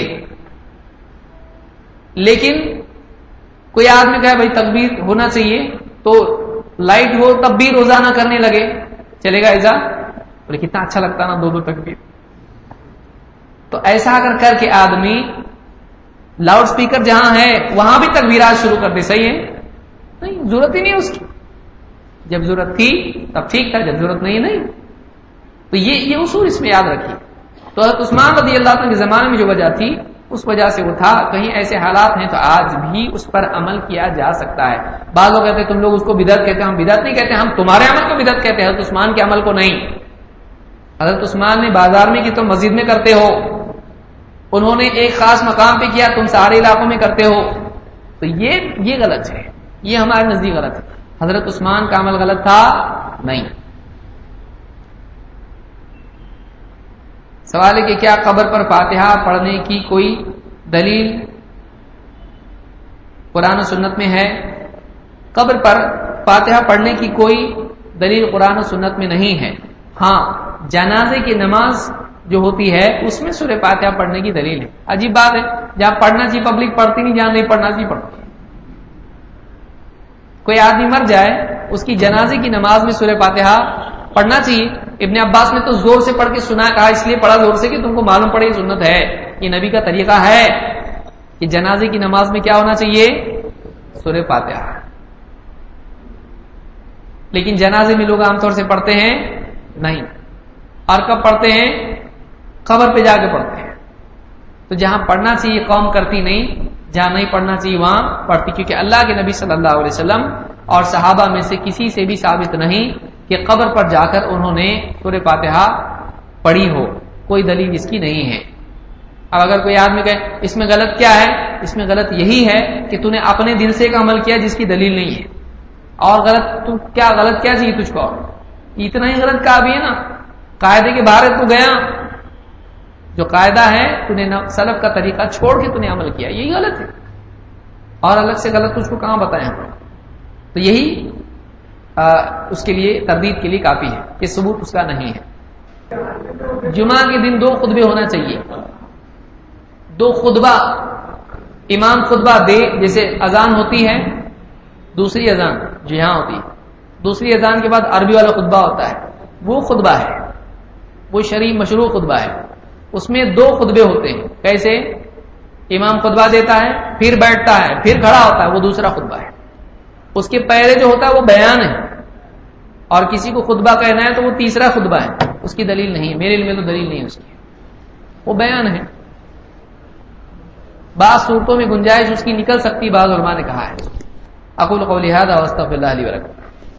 لیکن کوئی آدمی کہے بھائی تکبیر ہونا چاہیے تو لائٹ ہو تب بھی روزانہ کرنے لگے، چلے گا ایسا؟ بولے کتنا اچھا لگتا نا دو دو تکبیر۔ تو ایسا اگر کر کے آدمی لاؤڈ سپیکر جہاں ہے وہاں بھی تکبیرات شروع کر دے، صحیح ہے؟ نہیں، ضرورت ہی نہیں اس کی۔ جب ضرورت تھی تب ٹھیک تھا، جب ضرورت نہیں نہیں۔ تو یہ یہ اصول اس میں یاد رکھیے۔ تو حضرت عثمان رضی اللہ عنہ کے زمانے میں جو وجہ تھی اس وجہ سے وہ تھا، کہیں ایسے حالات ہیں تو آج بھی اس پر عمل کیا جا سکتا ہے۔ بعض لوگ کہتے ہیں تم لوگ اس کو بدعت کہتے ہیں، ہم بدعت نہیں کہتے، ہم تمہارے عمل کو بدعت کہتے ہیں، حضرت عثمان کے عمل کو نہیں۔ حضرت عثمان نے بازار میں کی تم مسجد میں کرتے ہو، انہوں نے ایک خاص مقام پہ کیا تم سارے علاقوں میں کرتے ہو، تو یہ یہ غلط ہے، یہ ہمارے نزدیک غلط ہے۔ حضرت عثمان کا عمل غلط تھا نہیں۔ سوال ہے کہ کیا قبر پر فاتحہ پڑھنے کی کوئی دلیل قرآن و سنت میں ہے؟ قبر پر فاتحہ پڑھنے کی کوئی دلیل قرآن و سنت میں نہیں ہے۔ ہاں، جنازے کی نماز جو ہوتی ہے اس میں سورہ فاتحہ پڑھنے کی دلیل ہے۔ عجیب بات ہے، جہاں پڑھنا چاہیے پبلک پڑھتی نہیں، جہاں نہیں پڑھنا چاہیے پڑھتی۔ کوئی آدمی مر جائے اس کی جنازے کی نماز میں سورہ فاتحہ پڑھنا چاہیے۔ ابن عباس نے تو زور سے پڑھ کے سنا، کہا اس لیے پڑھا زور سے کہ تم کو معلوم پڑے یہ سنت ہے، یہ نبی کا طریقہ ہے کہ جنازے کی نماز میں کیا ہونا چاہیے؟ سورہ فاتحہ۔ لیکن جنازے میں لوگ عام طور سے پڑھتے ہیں نہیں، اور کب پڑھتے ہیں؟ قبر پہ جا کے پڑھتے ہیں۔ تو جہاں پڑھنا چاہیے قوم کرتی نہیں، جہاں نہیں پڑھنا چاہیے وہاں پڑھتی، کیونکہ اللہ کے نبی صلی اللہ علیہ وسلم اور صحابہ میں سے کسی سے بھی ثابت نہیں کہ قبر پر جا کر انہوں نے سورہ فاتحہ پڑھی ہو، کوئی دلیل اس کی نہیں ہے۔ اب اگر کوئی آدمی کہے اس میں غلط کیا ہے؟ اس میں غلط یہی ہے کہ تو نے اپنے دل سے ایک عمل کیا جس کی دلیل نہیں ہے، اور غلط تو کیا غلط کیا چاہیے تجھ کو؟ اتنا ہی غلط کہا بھی ہے نا، قاعدے کے باہر تو گیا، جو قاعدہ ہے تو نے سلف کا طریقہ چھوڑ کے تو نے عمل کیا، یہی غلط ہے، اور الگ سے غلط تجھ کو کہاں بتائیں؟ تو یہی آ, اس کے لیے تردید کے لیے کافی ہے کہ ثبوت اس کا نہیں ہے۔ جمعہ کے دن دو خطبے ہونا چاہیے، دو خطبہ، امام خطبہ دے، جیسے اذان ہوتی ہے دوسری اذان جو یہاں ہوتی ہے، دوسری اذان کے بعد عربی والا خطبہ ہوتا ہے، وہ خطبہ ہے، وہ شرعی مشروع خطبہ ہے، اس میں دو خطبے ہوتے ہیں۔ کیسے؟ امام خطبہ دیتا ہے، پھر بیٹھتا ہے، پھر کھڑا ہوتا ہے، وہ دوسرا خطبہ ہے۔ اس کے پہلے جو ہوتا ہے وہ بیان ہے، اور کسی کو خطبہ کہنا ہے تو وہ تیسرا خطبہ ہے، اس کی دلیل نہیں ہے، میرے علم میں تو دلیل نہیں ہے اس کی، وہ بیان ہے۔ بعض صورتوں میں گنجائش اس کی نکل سکتی، بعض علماء نے کہا ہے۔ اقول قولی ھذا واستغفر اللہ لی ولکم۔